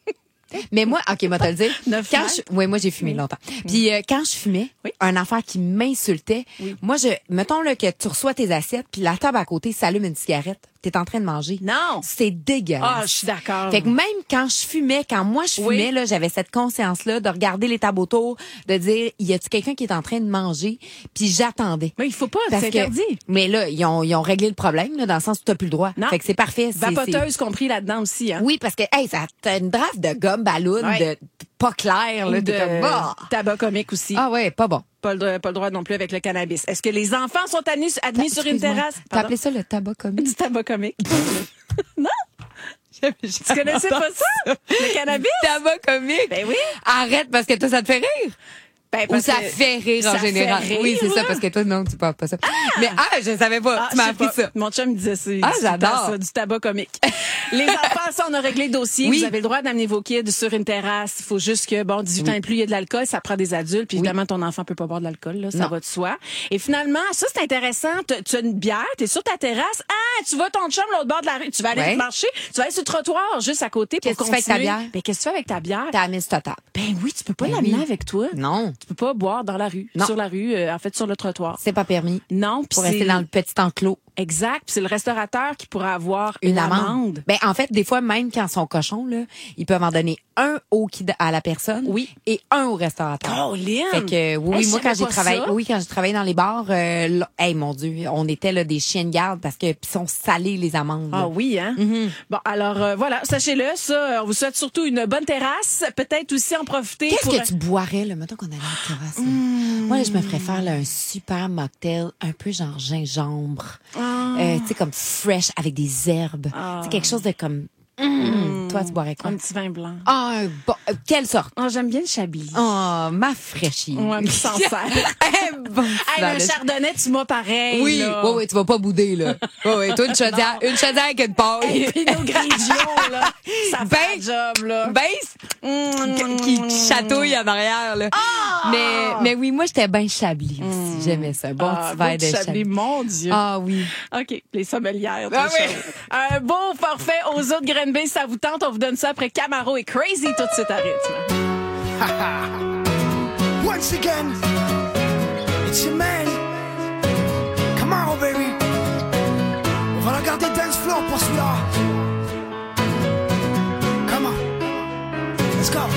Mais moi, OK, moi, te le dire. Neuf Quand mètres? je, ouais, moi, j'ai fumé longtemps. Puis euh, quand je fumais, Oui. un affaire qui m'insultait, moi, je, mettons là, que tu reçois tes assiettes, puis la table à côté s'allume une cigarette. T'es en train de manger. Non! C'est dégueulasse. Ah, je suis d'accord. Fait que même quand je fumais, quand moi je Oui. fumais, là, j'avais cette conscience-là de regarder les tables autour, de dire, y a-tu quelqu'un qui est en train de manger? Puis j'attendais. Mais il faut pas, Parce c'est que- interdit. Mais là, ils ont, ils ont réglé le problème, là, dans le sens où t'as plus le droit. Non. Fait que c'est parfait. c'est- Vapoteuse compris là-dedans aussi, hein? c'est- Oui, parce que, hey, ça, t'as une draft de gomme ballon, Ouais. de pas clair, Ou là, de t'es comme, bah. tabac comique aussi. Ah ouais, pas bon. Pas, le, pas le droit non plus avec le cannabis. Est-ce que les enfants sont admis, admis sur une Excuse-moi. terrasse? T'as Pardon? appelé ça le tabac comique? Du tabac comique. non? Tu connaissais pas ça? Le cannabis? Tabac comique? Ben oui. Arrête, parce que toi, ça te fait rire. Ben, Ou parce ça que fait rire en ça fait général. rire, oui, c'est ça, là. parce que toi, non, tu parles pas ça. Mais ah, je savais pas. Ah, tu m'as je sais appris pas. ça. Mon chum me disait ça. Ah, Du j'adore. tabac, ça, du tabac comique. Les enfants, ça, on a réglé le dossier. Oui. Vous avez le droit d'amener vos kids sur une terrasse. Il faut juste que, bon, dix-huit ans et plus, il y a de l'alcool, ça prend des adultes. Puis évidemment, ton enfant peut pas boire de l'alcool, là, ça Non. va de soi. Et finalement, ça, c'est intéressant. Tu tu as une bière, t'es sur ta terrasse. Ah, tu vas ton chum l'autre bord de la rue. Tu vas aller Ouais. marcher. Tu vas aller sur le trottoir juste à côté pour Qu'est-ce que tu continuer. fais avec ta bière? Ben, qu'est-ce que tu fais avec ta bière? T'as la mise totale. Ben oui, tu peux pas Ben l'amener oui. avec toi. Non. Tu peux pas boire dans la rue, Non. sur la rue, euh, en fait, sur le trottoir. C'est pas permis. Non, puis Pour rester c'est- dans le petit enclos. Exact. Puis c'est le restaurateur qui pourra avoir Une l'amende. amende. Ben, en fait, des fois, même quand ils sont cochons, là, ils peuvent en donner un au kid à la personne. Oui. Et un au restaurateur. Colin! Fait que, oui, Hey, oui, je moi, quand savais j'ai pas travaillé, ça. oui, quand j'ai travaillé dans les bars, euh, là, hey, mon Dieu, on était, là, des chiens de garde parce que, pis sont salés, les amendes. Ah là. oui, hein? Mhm. Bon, alors euh, voilà, sachez-le, ça, on vous souhaite surtout une bonne terrasse. Peut-être aussi en profiter Qu'est-ce pour... que tu boirais, là, mettons qu'on allait à la terrasse, là? Moi, là, je me ferais faire, là, un super mocktail, un peu genre gingembre. Ah. Euh, tu sais, comme fresh, avec des herbes. Ah. Tu sais, quelque chose de comme... Mm. Toi, tu boirais quoi? Un petit vin blanc. Ah, un bon... euh, quelle sorte? Ah, j'aime bien le chablis. Oh, ma fraîchie. Ouais, puis sincère. Eh, bon, Hey, dans le le- chardonnay, tu m'as pareil. Oui, là. oui, oui, tu vas pas bouder, là. Oui, oui, toi, une chaudière, une chaudière avec une paille. Et puis nos Grigio, là, ça Ben, fait le job, là. Ben, qui, qui chatouille en arrière, là. Mais, mais oui, moi, j'étais bien chablis aussi. J'aimais ça. Un bon Ah, petit beau verre de petit chablis. chablis, mon Dieu. Ah oui. OK, les sommelières. Ah tout oui. ça. Un beau forfait aux autres Grenby, ça vous tente. On vous donne ça après Camaro et Crazy tout de suite à rythme. Once again, it's your man. Come on, baby. On va la garder dance floor pour celui-là. Come on. Let's go.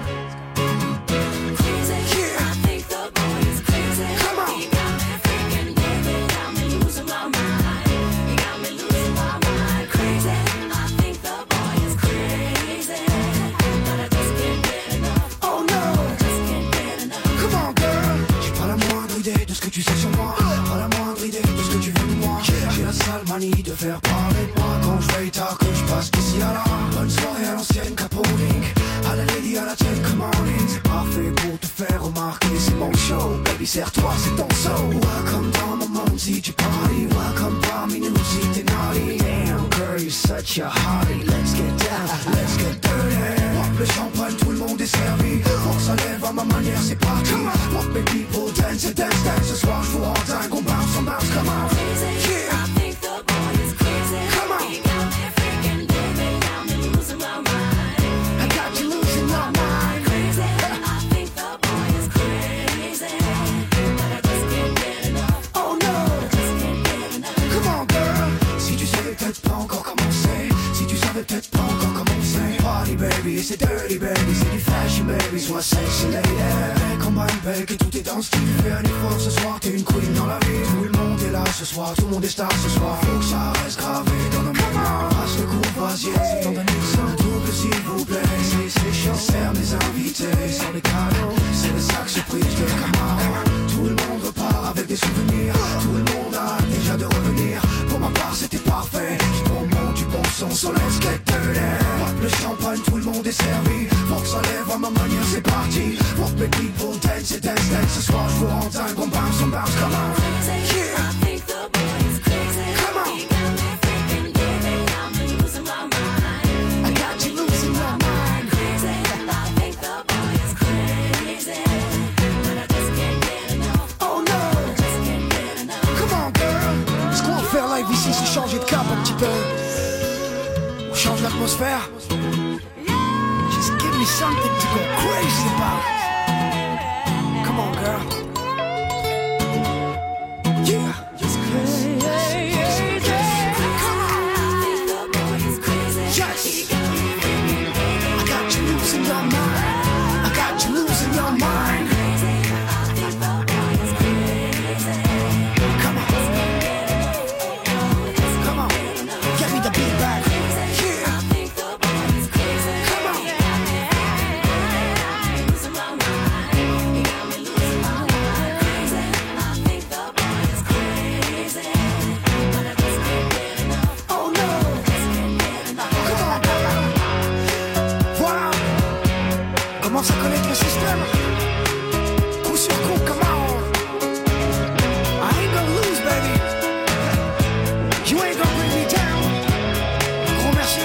Tu sais sur moi, pas la moindre idée de ce que tu veux de moi. J'ai la sale manie de faire parler de moi quand je veille tard, que je passe d'ici à là. Bonne soirée à l'ancienne Capo Link. la tête comme un lit. C'est parfait pour te faire remarquer, c'est mon show. Baby, serre-toi, c'est ton show. Welcome dans mon monde si tu party. Welcome parmi nous si t'es naughty. Damn, girl, you're such a hottie. Let's get down, let's get dirty. Pop le champagne, tout le monde est servi. Faut que ça lève à ma manière, c'est parti. Pop mes people, dance, dance, dance. Ce soir, je vous rends dingue, on bounce, on bounce, come on. Yeah. Come on. I got you losing your mind. Crazy. I think the boy is crazy. But I just can't get enough. Oh no. I just can't get enough. Come on, girl. Si tu savais peut-être pas encore commencer. Si tu savais peut-être pas encore commencer. Party baby, c'est dirty baby, c'est du fashion baby, sois sexy lady. Combat une belle que tout est dans ce style. Fais un effort ce soir, t'es une queen dans la vie. Tout le monde est là ce soir, tout le monde est star ce soir. Faut que ça reste gravé dans nos mémoires. Passe le coup, vas-y, dans un Nixon. Double s'il vous plaît, c'est c'est chaud. Serre mes invités, sans les cadeaux. C'est le sac surprise de Camaro. Tout le monde repart avec des souvenirs. Tout le monde a déjà de revenir. Pour ma part c'était parfait. Du bon monde, du bon son, so let's get dirty. Pop le champagne, tout le monde est servi. Faut que ça lève à ma manière, c'est parti. Pop mes people, dance et dance, dance. Ce soir je vous rends dingue, on bounce, on bounce, come on. Yeah. Come on. I got you losing your mind. Crazy. I think the boy is crazy. But I just can't get enough. Oh no. I just can't get enough. Come on, girl. Ce qu'on va faire live ici, c'est changer de cap un petit peu. On change l'atmosphère. Just give me something to go crazy about. Come on, girl. Yeah. Just crazy. Come on. Yes. I got you losing your mind. I got you losing your mind. Come on. Come on. Get me the beat back. Yeah. Come on. Oh no. Come on, girl. Voilà. Commence à connaître le système. Coup sur coup, come on. I ain't gonna lose, baby. You ain't gonna bring me down. Gros merci.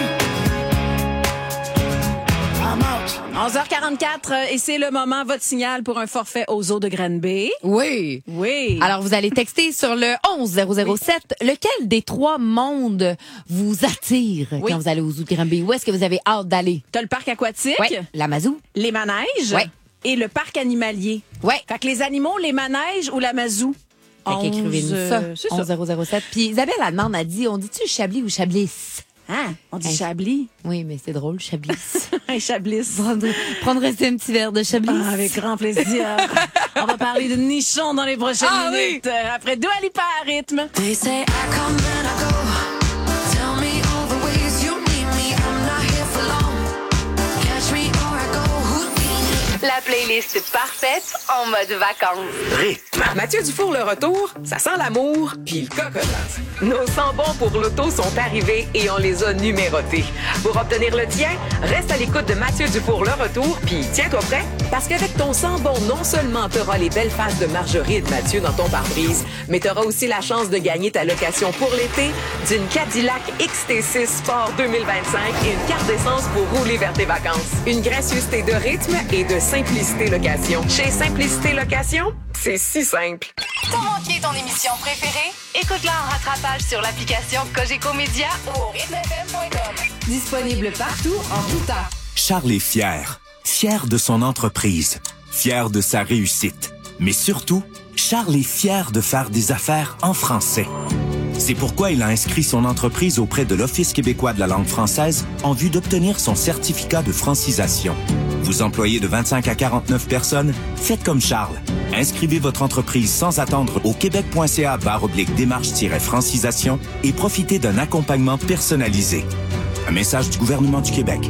I'm out. onze heures quarante-quatre et c'est le moment, votre signal pour un forfait aux eaux de Granby. Oui. Oui. Alors, vous allez texter sur le onze zéro zéro sept. Lequel des trois mondes vous attire Oui. quand vous allez aux Zoo de Granby? Où est-ce que vous avez hâte d'aller? T'as le parc aquatique, Oui. La Mazou. les manèges Ouais. et le parc animalier. Ouais. Fait que les animaux, les manèges ou la mazou? Fait qu'écrivez-nous onze, ça. euh, c'est ça. onze zéro zéro sept. Puis Isabelle, la demande, a dit, on dit-tu Chablis ou Chablis? Ah, on dit Hey. Chablis. Oui, mais c'est drôle, Chablis. Hey, Chablis. prendre, prendre un petit verre de Chablis. Ah, avec grand plaisir. On va parler de nichons dans les prochaines Ah, minutes. Euh, Après Dua Lipa à rythme. They say I come and I go. Tell me all the ways you need me. I'm not here for long. Catch me or I go Houdini. La playlist parfaite en mode vacances. Rythme. Mathieu Dufour, le retour, ça sent l'amour, puis le coconut. Nos cent bons pour l'auto sont arrivés et on les a numérotés. Pour obtenir le tien, reste à l'écoute de Mathieu Dufour, le retour, puis tiens-toi prêt, parce qu'avec ton cent bons, non seulement t'auras les belles faces de Marjorie et de Mathieu dans ton pare-brise, mais t'auras aussi la chance de gagner ta location pour l'été d'une Cadillac X T six Sport deux mille vingt-cinq et une carte d'essence pour rouler vers tes vacances. Une gracieuseté de rythme et de simplicité location. Chez Simplicité Location, c'est si simple. T'as manqué ton émission préférée? Écoute-la en rattrapage sur l'application Cogeco Média ou au rythme f m point com. Disponible partout, en tout temps. Charles est fier. Fier de son entreprise. Fier de sa réussite. Mais surtout, Charles est fier de faire des affaires en français. C'est pourquoi il a inscrit son entreprise auprès de l'Office québécois de la langue française en vue d'obtenir son certificat de francisation. Vous employez de vingt-cinq à quarante-neuf personnes? Faites comme Charles. Inscrivez votre entreprise sans attendre au québec.ca barre oblique démarche-francisation et profitez d'un accompagnement personnalisé. Un message du gouvernement du Québec.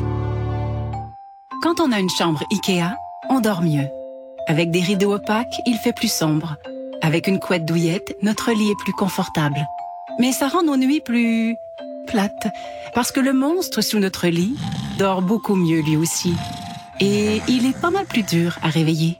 Quand on a une chambre Ikea, on dort mieux. Avec des rideaux opaques, il fait plus sombre. Avec une couette douillette, notre lit est plus confortable. Mais ça rend nos nuits plus plates, parce que le monstre sous notre lit dort beaucoup mieux lui aussi. Et il est pas mal plus dur à réveiller.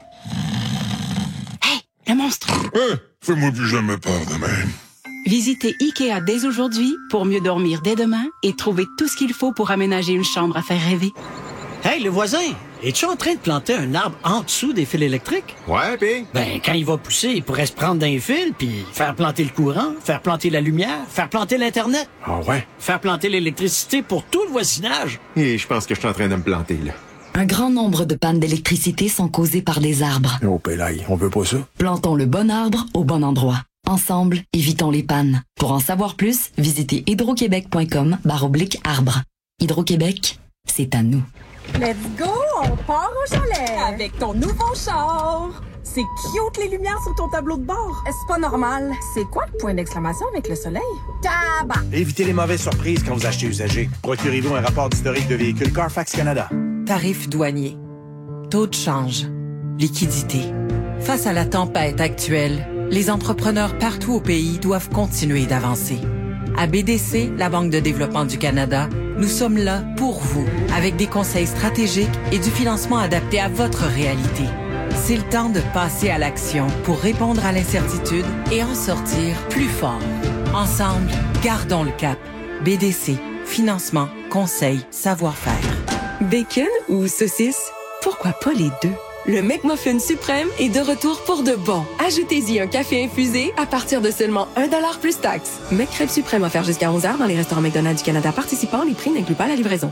Hey, le monstre! Hein? Fais-moi plus jamais peur de même. Visitez Ikea dès aujourd'hui pour mieux dormir dès demain et trouver tout ce qu'il faut pour aménager une chambre à faire rêver. Hey, le voisin, es-tu en train de planter un arbre en dessous des fils électriques? Ouais, pis? Ben, quand il va pousser, il pourrait se prendre d'un fil, puis faire planter le courant, faire planter la lumière, faire planter l'Internet. Ah ouais? Faire planter l'électricité pour tout le voisinage. Et je pense que je suis en train de me planter, là. Un grand nombre de pannes d'électricité sont causées par des arbres. Oh, Pélaï, on veut pas ça. Plantons le bon arbre au bon endroit. Ensemble, évitons les pannes. Pour en savoir plus, visitez hydroquebec.com barre oblique arbre. Hydro-Québec, c'est à nous. Let's go, on part au chalet avec ton nouveau char. C'est cute les lumières sur ton tableau de bord. C'est pas normal. C'est quoi le point d'exclamation avec le soleil? Tabac! Évitez les mauvaises surprises quand vous achetez usagé. Procurez-vous un rapport d'historique de véhicule Carfax Canada. Tarifs douaniers. Taux de change. Liquidité. Face à la tempête actuelle, les entrepreneurs partout au pays doivent continuer d'avancer. À B D C, la Banque de développement du Canada, nous sommes là pour vous, avec des conseils stratégiques et du financement adapté à votre réalité. C'est le temps de passer à l'action pour répondre à l'incertitude et en sortir plus fort. Ensemble, gardons le cap. B D C, financement, conseil, savoir-faire. Bacon ou saucisse? Pourquoi pas les deux? Le McMuffin suprême est de retour pour de bon. Ajoutez-y un café infusé à partir de seulement un dollar plus taxe. McCrêpe suprême offert jusqu'à onze heures dans les restaurants McDonald's du Canada participants. Les prix n'incluent pas la livraison.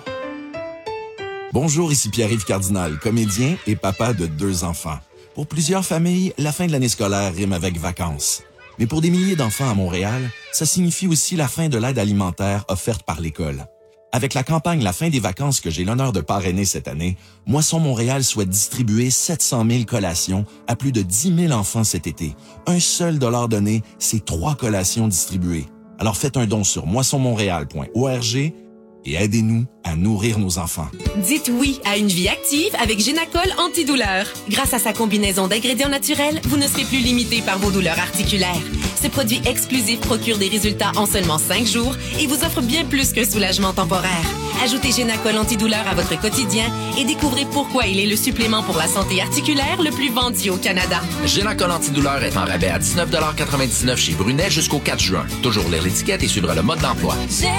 Bonjour, ici Pierre-Yves Cardinal, comédien et papa de deux enfants. Pour plusieurs familles, la fin de l'année scolaire rime avec vacances. Mais pour des milliers d'enfants à Montréal, ça signifie aussi la fin de l'aide alimentaire offerte par l'école. Avec la campagne La fin des vacances que j'ai l'honneur de parrainer cette année, Moisson Montréal souhaite distribuer sept cent mille collations à plus de dix mille enfants cet été. Un seul dollar donné, c'est trois collations distribuées. Alors faites un don sur moisson montréal point org et aidez-nous à nourrir nos enfants. Dites oui à une vie active avec Génacol antidouleur. Grâce à sa combinaison d'ingrédients naturels, vous ne serez plus limité par vos douleurs articulaires. Ce produit exclusif procure des résultats en seulement cinq jours et vous offre bien plus qu'un soulagement temporaire. Ajoutez Génacol antidouleur à votre quotidien et découvrez pourquoi il est le supplément pour la santé articulaire le plus vendu au Canada. Génacol antidouleur est en rabais à dix-neuf quatre-vingt-dix-neuf chez Brunet jusqu'au quatre juin. Toujours lire l'étiquette et suivre le mode d'emploi.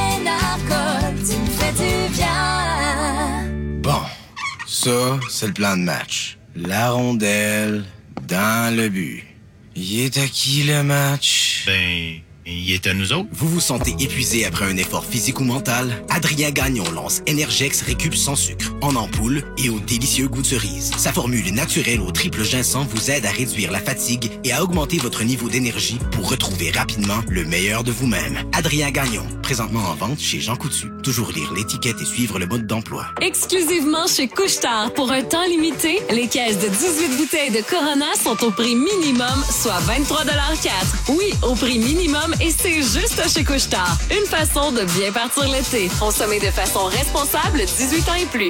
Génacol, tu me fais du bien. Bon, ça, c'est le plan de match. La rondelle dans le but. Il est à qui le match? Ben, il est à nous autres. Vous vous sentez épuisé après un effort physique ou mental? Adrien Gagnon lance Energex Récup sans sucre, en ampoule et au délicieux goût de cerise. Sa formule naturelle au triple ginseng vous aide à réduire la fatigue et à augmenter votre niveau d'énergie pour retrouver rapidement le meilleur de vous-même. Adrien Gagnon, présentement en vente chez Jean Coutu. Toujours lire l'étiquette et suivre le mode d'emploi. Exclusivement chez Couche-Tard, pour un temps limité, les caisses de dix-huit bouteilles de Corona sont au prix minimum, soit vingt-trois dollars quatre. Oui, au prix minimum, et c'est juste chez Couche-Tard. Une façon de bien partir l'été. Consommez de façon responsable, dix-huit ans et plus.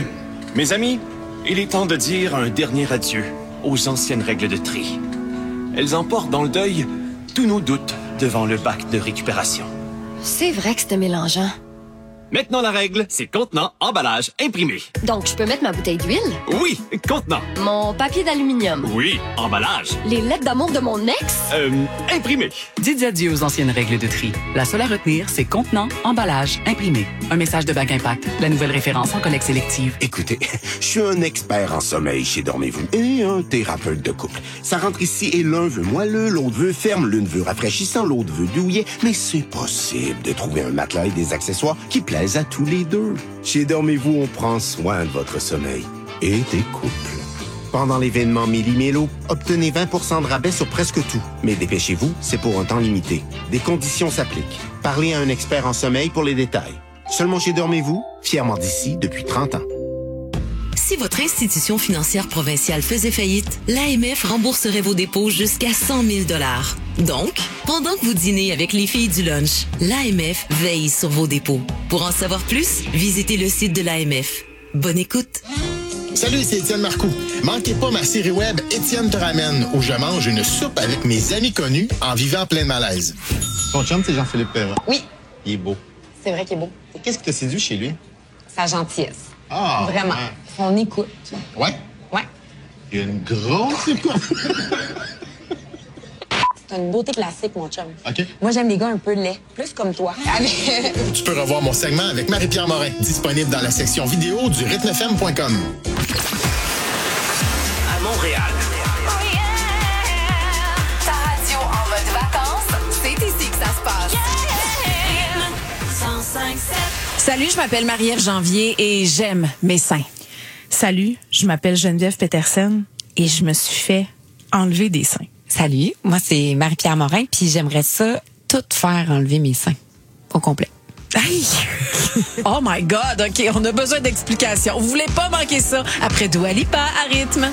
Mes amis, il est temps de dire un dernier adieu aux anciennes règles de tri. Elles emportent dans le deuil tous nos doutes devant le bac de récupération. C'est vrai que c'était mélangeant. Maintenant, la règle, c'est contenant, emballage, imprimé. Donc, je peux mettre ma bouteille d'huile? Oui, contenant. Mon papier d'aluminium? Oui, emballage. Les lettres d'amour de mon ex? Euh, imprimé. Dites adieu aux anciennes règles de tri. La seule à retenir, c'est contenant, emballage, imprimé. Un message de Bac Impact, la nouvelle référence en collecte sélective. Écoutez, je suis un expert en sommeil chez Dormez-vous et un thérapeute de couple. Ça rentre ici et l'un veut moelleux, l'autre veut ferme, l'une veut rafraîchissant, l'autre veut douillet, mais c'est possible de trouver un matelas et des accessoires qui plaisent à tous les deux. Chez Dormez-vous, on prend soin de votre sommeil et des couples. Pendant l'événement Méli-Mélo, obtenez vingt pour cent de rabais sur presque tout. Mais dépêchez-vous, c'est pour un temps limité. Des conditions s'appliquent. Parlez à un expert en sommeil pour les détails. Seulement chez Dormez-vous, fièrement d'ici depuis trente ans. Si votre institution financière provinciale faisait faillite, l'A M F rembourserait vos dépôts jusqu'à cent mille dollars. Donc, pendant que vous dînez avec les filles du lunch, l'A M F veille sur vos dépôts. Pour en savoir plus, visitez le site de l'A M F. Bonne écoute! Salut, c'est Étienne Marcoux. Manquez pas ma série web Étienne te ramène, où je mange une soupe avec mes amis connus en vivant plein de malaise. Ton chum, c'est Jean-Philippe Perrin. Oui. Il est beau. C'est vrai qu'il est beau. Qu'est-ce qui t'a séduit chez lui? Sa gentillesse. Ah! Vraiment. Ouais. On écoute. Ouais? Ouais. Il y a une grosse écoute. T'as une beauté classique, mon chum. OK. Moi, j'aime les gars un peu laids. Plus comme toi. Tu peux revoir mon segment avec Marie-Pierre Morin. Disponible dans la section vidéo du rythme f m point com. À Montréal. Oh yeah! Ta radio en mode vacances, c'est ici que ça se passe. Yeah! cent cinq sept. Salut, je m'appelle Marie-Ève Janvier et j'aime mes seins. Salut, je m'appelle Geneviève Petersen et je me suis fait enlever des seins. Salut, moi c'est Marie-Pierre Morin, puis j'aimerais ça tout faire enlever mes seins au complet. Aïe! Oh my God, OK, on a besoin d'explications. Vous voulez pas manquer ça après Dua Lipa à rythme.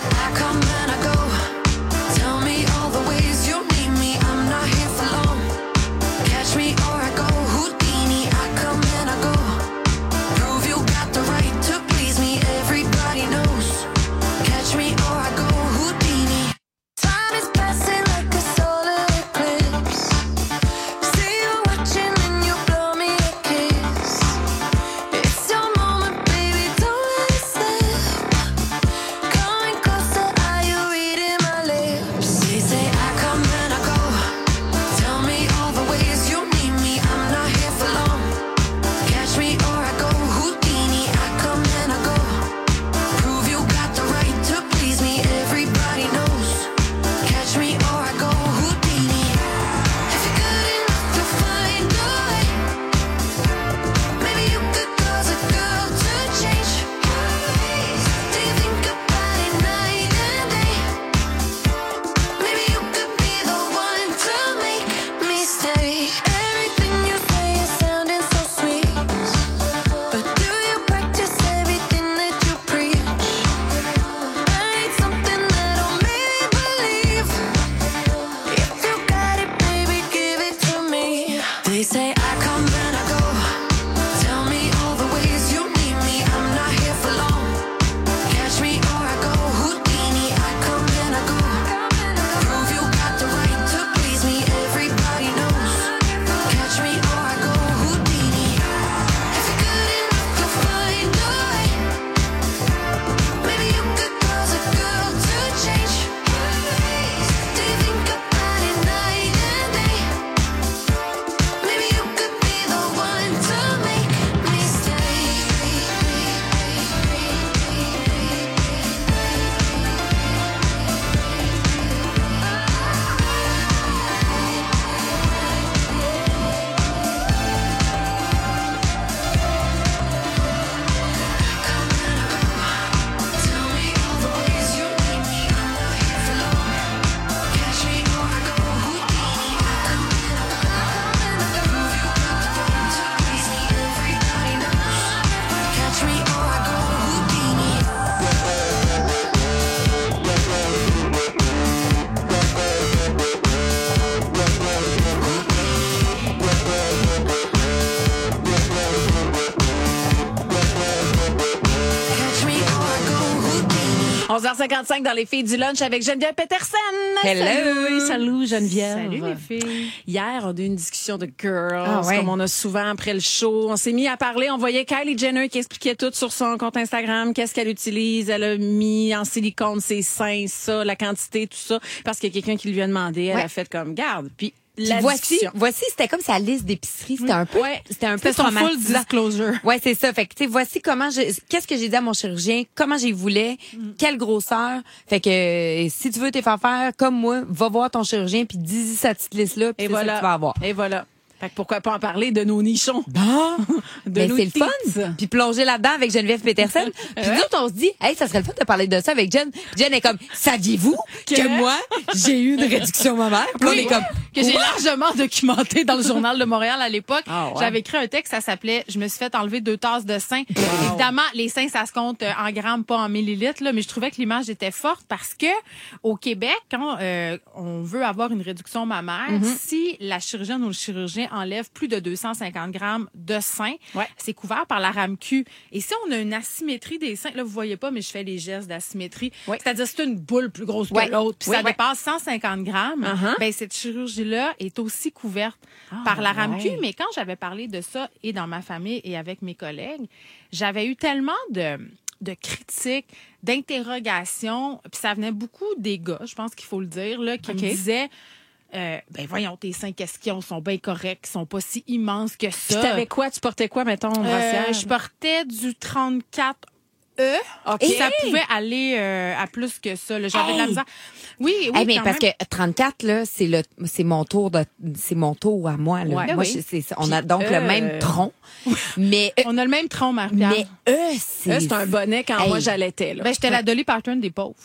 onze heures cinquante-cinq dans les filles du lunch avec Geneviève Petersen. Hello. Salut, salut Geneviève. Salut les filles. Hier, on a eu une discussion de girls, Ah ouais. comme on a souvent après le show. On s'est mis à parler, on voyait Kylie Jenner qui expliquait tout sur son compte Instagram, qu'est-ce qu'elle utilise, elle a mis en silicone ses seins, ça, la quantité, tout ça, parce qu'il y a quelqu'un qui lui a demandé, elle Ouais. a fait comme, garde, puis Puis la voici, discussion. voici, c'était comme sa liste d'épicerie. C'était un peu, Ouais. c'était un peu C'était son full traumatisant. disclosure. Ouais, c'est ça. Fait que, tu sais, voici comment je, qu'est-ce que j'ai dit à mon chirurgien, comment j'y voulais, quelle grosseur. Fait que, euh, si tu veux te faire faire comme moi, va voir ton chirurgien puis dis-y sa petite liste-là puis Et c'est ça voilà. que tu vas avoir. Et voilà. Fait que pourquoi pas en parler de nos nichons? Bon. de Ben, nos c'est le tits. fun. Puis plonger là-dedans avec Geneviève Petersen. Puis nous autres, on se dit, hey, ça serait le fun de parler de ça avec Jen. Puis Jen est comme, saviez-vous que, Que- moi, j'ai eu une réduction mammaire? Puis là, on Oui, est comme, que j'ai quoi? largement documenté dans le Journal de Montréal à l'époque. Ah ouais. J'avais écrit un texte, ça s'appelait « Je me suis fait enlever deux tasses de seins ». Évidemment, les seins, ça se compte euh, en grammes, pas en millilitres, là, mais je trouvais que l'image était forte parce que au Québec, quand euh, on veut avoir une réduction mammaire, Mhm. si la chirurgienne ou le chirurgien enlève plus de deux cent cinquante grammes de seins, c'est couvert par la RAMQ. Et si on a une asymétrie des seins, là, vous voyez pas, mais je fais les gestes d'asymétrie. C'est-à-dire, c'est une boule plus grosse Ouais. que l'autre, puis Oui, ça ouais. dépasse cent cinquante grammes, Uh-huh. ben, cette chirurgie-là est aussi couverte Ah, par la RAMQ. ouais. Mais quand j'avais parlé de ça et dans ma famille et avec mes collègues, j'avais eu tellement de de critiques, d'interrogations. Puis ça venait beaucoup des gars, je pense qu'il faut le dire, là, qui OK. me disaient... Euh, ben voyons, tes seins, qu'est-ce qu'ils ont? Sont bien corrects, ils sont pas si immenses que ça. Puis t'avais quoi? Tu portais quoi, mettons, brassière? Euh, je portais du trente-quatre E. OK. Et ça pouvait aller euh, à plus que ça. là. J'avais de la Hey! misère. Oui, oui, Hey, mais quand parce même. que trente-quatre là, c'est le c'est mon tour de c'est mon tour à moi là. Ouais. Moi Ben oui. je- c'est on a Puis, donc euh, le même tronc. Mais On a le même tronc, Marie-Pierre. mais eux c'est Là, c'est un bonnet quand Hey. moi j'allaitais. Là. Ben, j'étais la Dolly Parton des pauvres.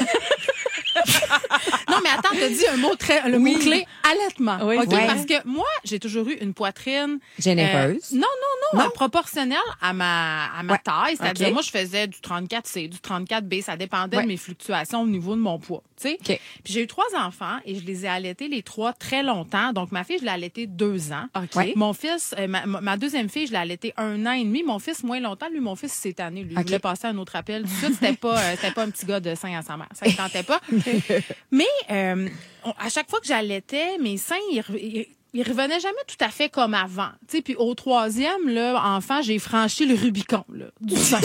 Non, mais attends, t'as dit un mot très, le Oui. mot-clé, allaitement. Oui, OK? ouais. Parce que moi, j'ai toujours eu une poitrine. Généreuse. euh, non, non, non, euh, proportionnelle à ma, à ma Ouais. taille. C'est-à-dire, OK. moi, je faisais du trente-quatre C, du trente-quatre B. Ça dépendait Ouais. de mes fluctuations au niveau de mon poids. Tu sais? OK. Puis j'ai eu trois enfants et je les ai allaités les trois très longtemps. Donc, ma fille, je l'ai allaitée deux ans. OK. Ouais. Mon fils, euh, ma, ma deuxième fille, je l'ai allaitée un an et demi. Mon fils, moins longtemps. Lui, mon fils, cette année, lui, il OK. voulait passer à un autre appel. Tout de suite, c'était pas, euh, c'était pas un petit gars de sein à sa mère. Ça ne tentait pas. Mais euh, on- à chaque fois que j'allaitais, mes seins, ils, re- ils, ils revenaient jamais tout à fait comme avant. Tu sais, puis au troisième, là, enfant, j'ai franchi le Rubicon là, du sein.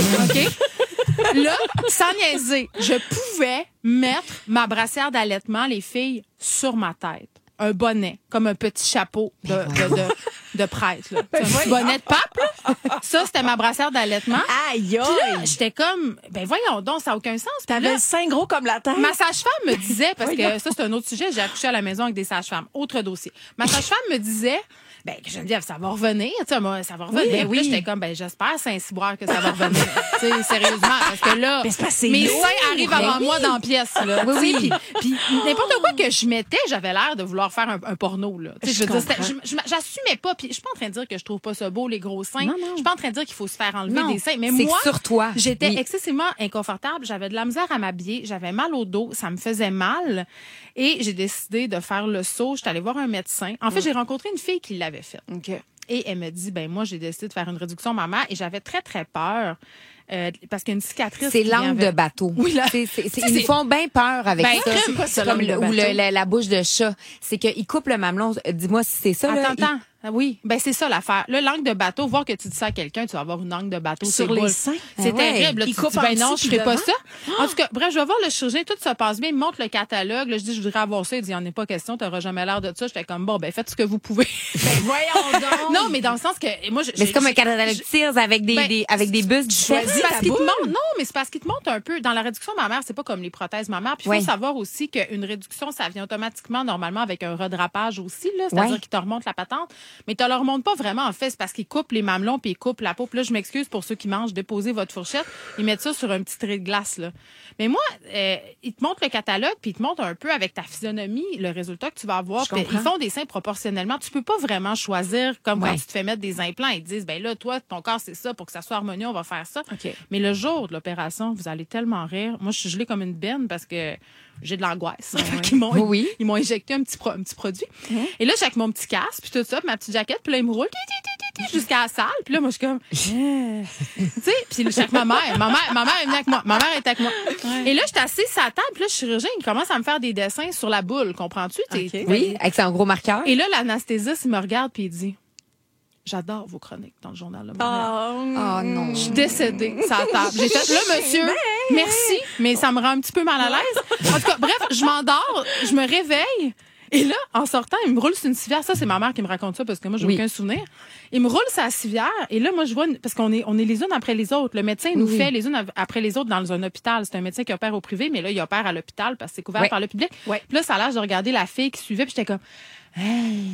OK? Là, sans niaiser, je pouvais mettre ma brassière d'allaitement, les filles, sur ma tête. Un bonnet, comme un petit chapeau de, de, de, de prêtre. Là. Tu sais, un petit bonnet de pape. Là. Ça, c'était ma brassière d'allaitement. Aïe, Puis là, aïe! j'étais comme, ben voyons donc, ça n'a aucun sens. Puis T'avais là, le sein gros comme la tête. ma sage-femme me disait, parce que ça, c'est un autre sujet, j'ai accouché à la maison avec des sages-femmes. Autre dossier. Ma sage-femme me disait, ben, Geneviève, ça va revenir, tu sais, moi, ça va revenir. Oui, Puis oui. là, j'étais comme, ben, j'espère, Saint-Cyboire, que ça va revenir. Tu sais, sérieusement, parce que là, Mais c'est parce que c'est mes lourd. seins arrivent Ben avant oui. moi dans la pièce, là. Oui, Tu sais, oui. Puis, puis n'importe quoi que je mettais, j'avais l'air de vouloir faire un, un porno, là. Tu sais, Je je veux dire, comprends. c'était- je- je- j'assumais pas. Puis je suis pas en train de dire que je trouve pas ça beau, les gros seins. Non, non. Je suis pas en train de dire qu'il faut se faire enlever Non, des seins. Mais c'est moi, sur toi. j'étais Oui. excessivement inconfortable. J'avais de la misère à m'habiller. J'avais mal au dos. Ça me faisait mal. Et j'ai décidé de faire le saut. J'étais allée voir un médecin. En fait, j'ai rencontré une fille qui l'avait fait. OK. Et elle me dit, ben moi, j'ai décidé de faire une réduction mammaire. Et j'avais très, très peur. euh, parce qu'il y a une cicatrice. C'est qui langue vient de bateau. Oui, là. C'est- c'est- c'est- Ça, ils nous c'est- font bien peur avec Ben, ça. c'est quoi ça, Comme langue de le- ou le- bateau? la, la bouche de chat. C'est qu'ils coupent le mamelon. Euh, Dis-moi si c'est ça. là. Attends, attends. Ah oui, ben c'est ça l'affaire. Le langue de bateau, voir que tu dis ça à quelqu'un, tu vas avoir une langue de bateau Sur c'est les boule. seins? C'est Ah ouais. terrible. Là, Il tu coupe dis, en ben non, dessous je puis ferai pas devant? ça. En tout cas, bref, je vais voir le chirurgien, tout se passe bien, il me montre le catalogue. Là, je dis, je voudrais avoir ça. Il dit, il n'y en a pas question, tu n'auras jamais l'air de ça. J'étais comme, bon, ben faites ce que vous pouvez. Voyons donc. non, mais dans le sens que moi, je- Mais c'est j'ai- comme un j'ai- catalogue de Sears avec des, Ben, des- avec des bustes différents. C'est parce qu'il te montre, non, mais c'est parce qu'il te montre un peu. Dans la réduction mammaire, c'est pas comme les prothèses mammaires. Puis il faut Oui. savoir aussi qu'une réduction, ça vient automatiquement, normalement, avec un redrapage aussi, là. C'est-à-dire Oui. qu'il te remonte la patente. Mais tu le remonte pas vraiment, en fait. C'est parce qu'il coupe les mamelons puis il coupe la peau. Puis là, je m'excuse pour ceux qui mangent. Déposez votre fourchette. Ils mettent ça sur un petit trait de glace, là. Mais moi, euh, ils te montrent le catalogue puis ils te montrent un peu avec ta physionomie le résultat que tu vas avoir. Je Puis comprends. ils font des seins proportionnellement. Tu peux pas vraiment choisir comme quand Ouais. tu te fais mettre des implants. Ils te disent, ben là, toi, ton corps, c'est ça. Pour que ça soit harmonieux, on va faire ça. OK. Mais le jour de l'opération, vous allez tellement rire. Moi, je suis gelée comme une benne parce que j'ai de l'angoisse. ils m'ont Oui. ils m'ont injecté un petit, pro- un petit produit. Et là, j'ai avec mon petit casque, puis tout ça, puis ma petite jaquette, puis là, ils me roulent ti, ti, ti, ti, ti, jusqu'à la salle. Puis là, moi, je suis comme... Eh. tu sais, puis je suis avec ma mère. Ma mère, ma mère est venue avec moi. Ma mère est avec moi. Et là, je suis assise à la table, puis là, le chirurgien, il commence à me faire des dessins sur la boule. Comprends-tu? T'es- OK. Oui, avec un gros marqueur. Et là, l'anesthésiste, il me regarde, puis il dit... J'adore vos chroniques dans le journal. Là, Oh, Oh non. Je suis décédée sur la table. J'ai fait, là, monsieur, merci, mais ça me rend un petit peu mal à l'aise. En tout cas, bref, je m'endors, je me réveille. Et là, en sortant, il me roule sur une civière. Ça, c'est ma mère qui me raconte ça parce que moi, j'ai Oui. aucun souvenir. Il me roule sur la civière. Et là, moi, je vois, une- parce qu'on est, on est les unes après les autres. Le médecin nous Oui. fait les unes av- après les autres dans un hôpital. C'est un médecin qui opère au privé, mais là, il opère à l'hôpital parce que c'est couvert Ouais. par le public. Ouais. Puis là, ça a l'air de regarder la fille qui suivait, puis j'étais comme, hey,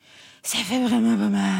ça fait vraiment pas mal.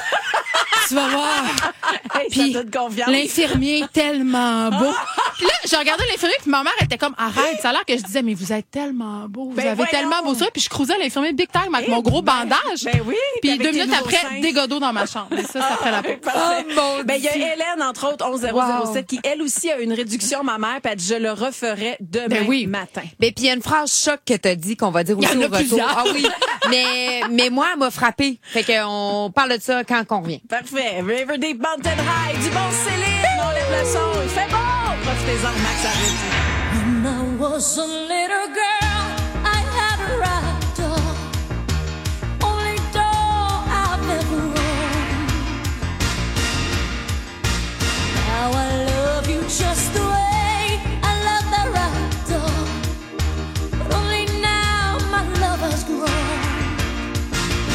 Tu vas voir. Hey, Puis ça donne confiance. l'infirmier est tellement beau. Puis là, j'ai regardé l'infirmier, puis ma mère était comme, arrête. Ça a l'air que je disais, mais vous êtes tellement beau. Vous Ben avez voyons. tellement beau sourire. Puis je croisais l'infirmier big time avec Eh mon gros ben, bandage. ben oui, Puis avec deux tes minutes nouveaux après, seins. des godots dans ma chambre. Mais ça, c'est après la pause. Parfait. Oh, mon Ben, il y a Dieu. Hélène, entre autres, onze zéro zéro sept, qui, elle aussi, a une réduction mammaire, puis elle dit, je le referai demain Ben oui. matin. Ben, puis il y a une phrase choc que t'as dit qu'on va dire Il y aussi en au a retour. plusieurs. Ah oui. Mais, mais moi, elle m'a frappé. Fait qu'on parle de ça quand on revient. Parfait. River Deep Mountain High, du bon Céline. On lève le son. Il fait bon. Profitez-en, Max arrive. When I was a little girl.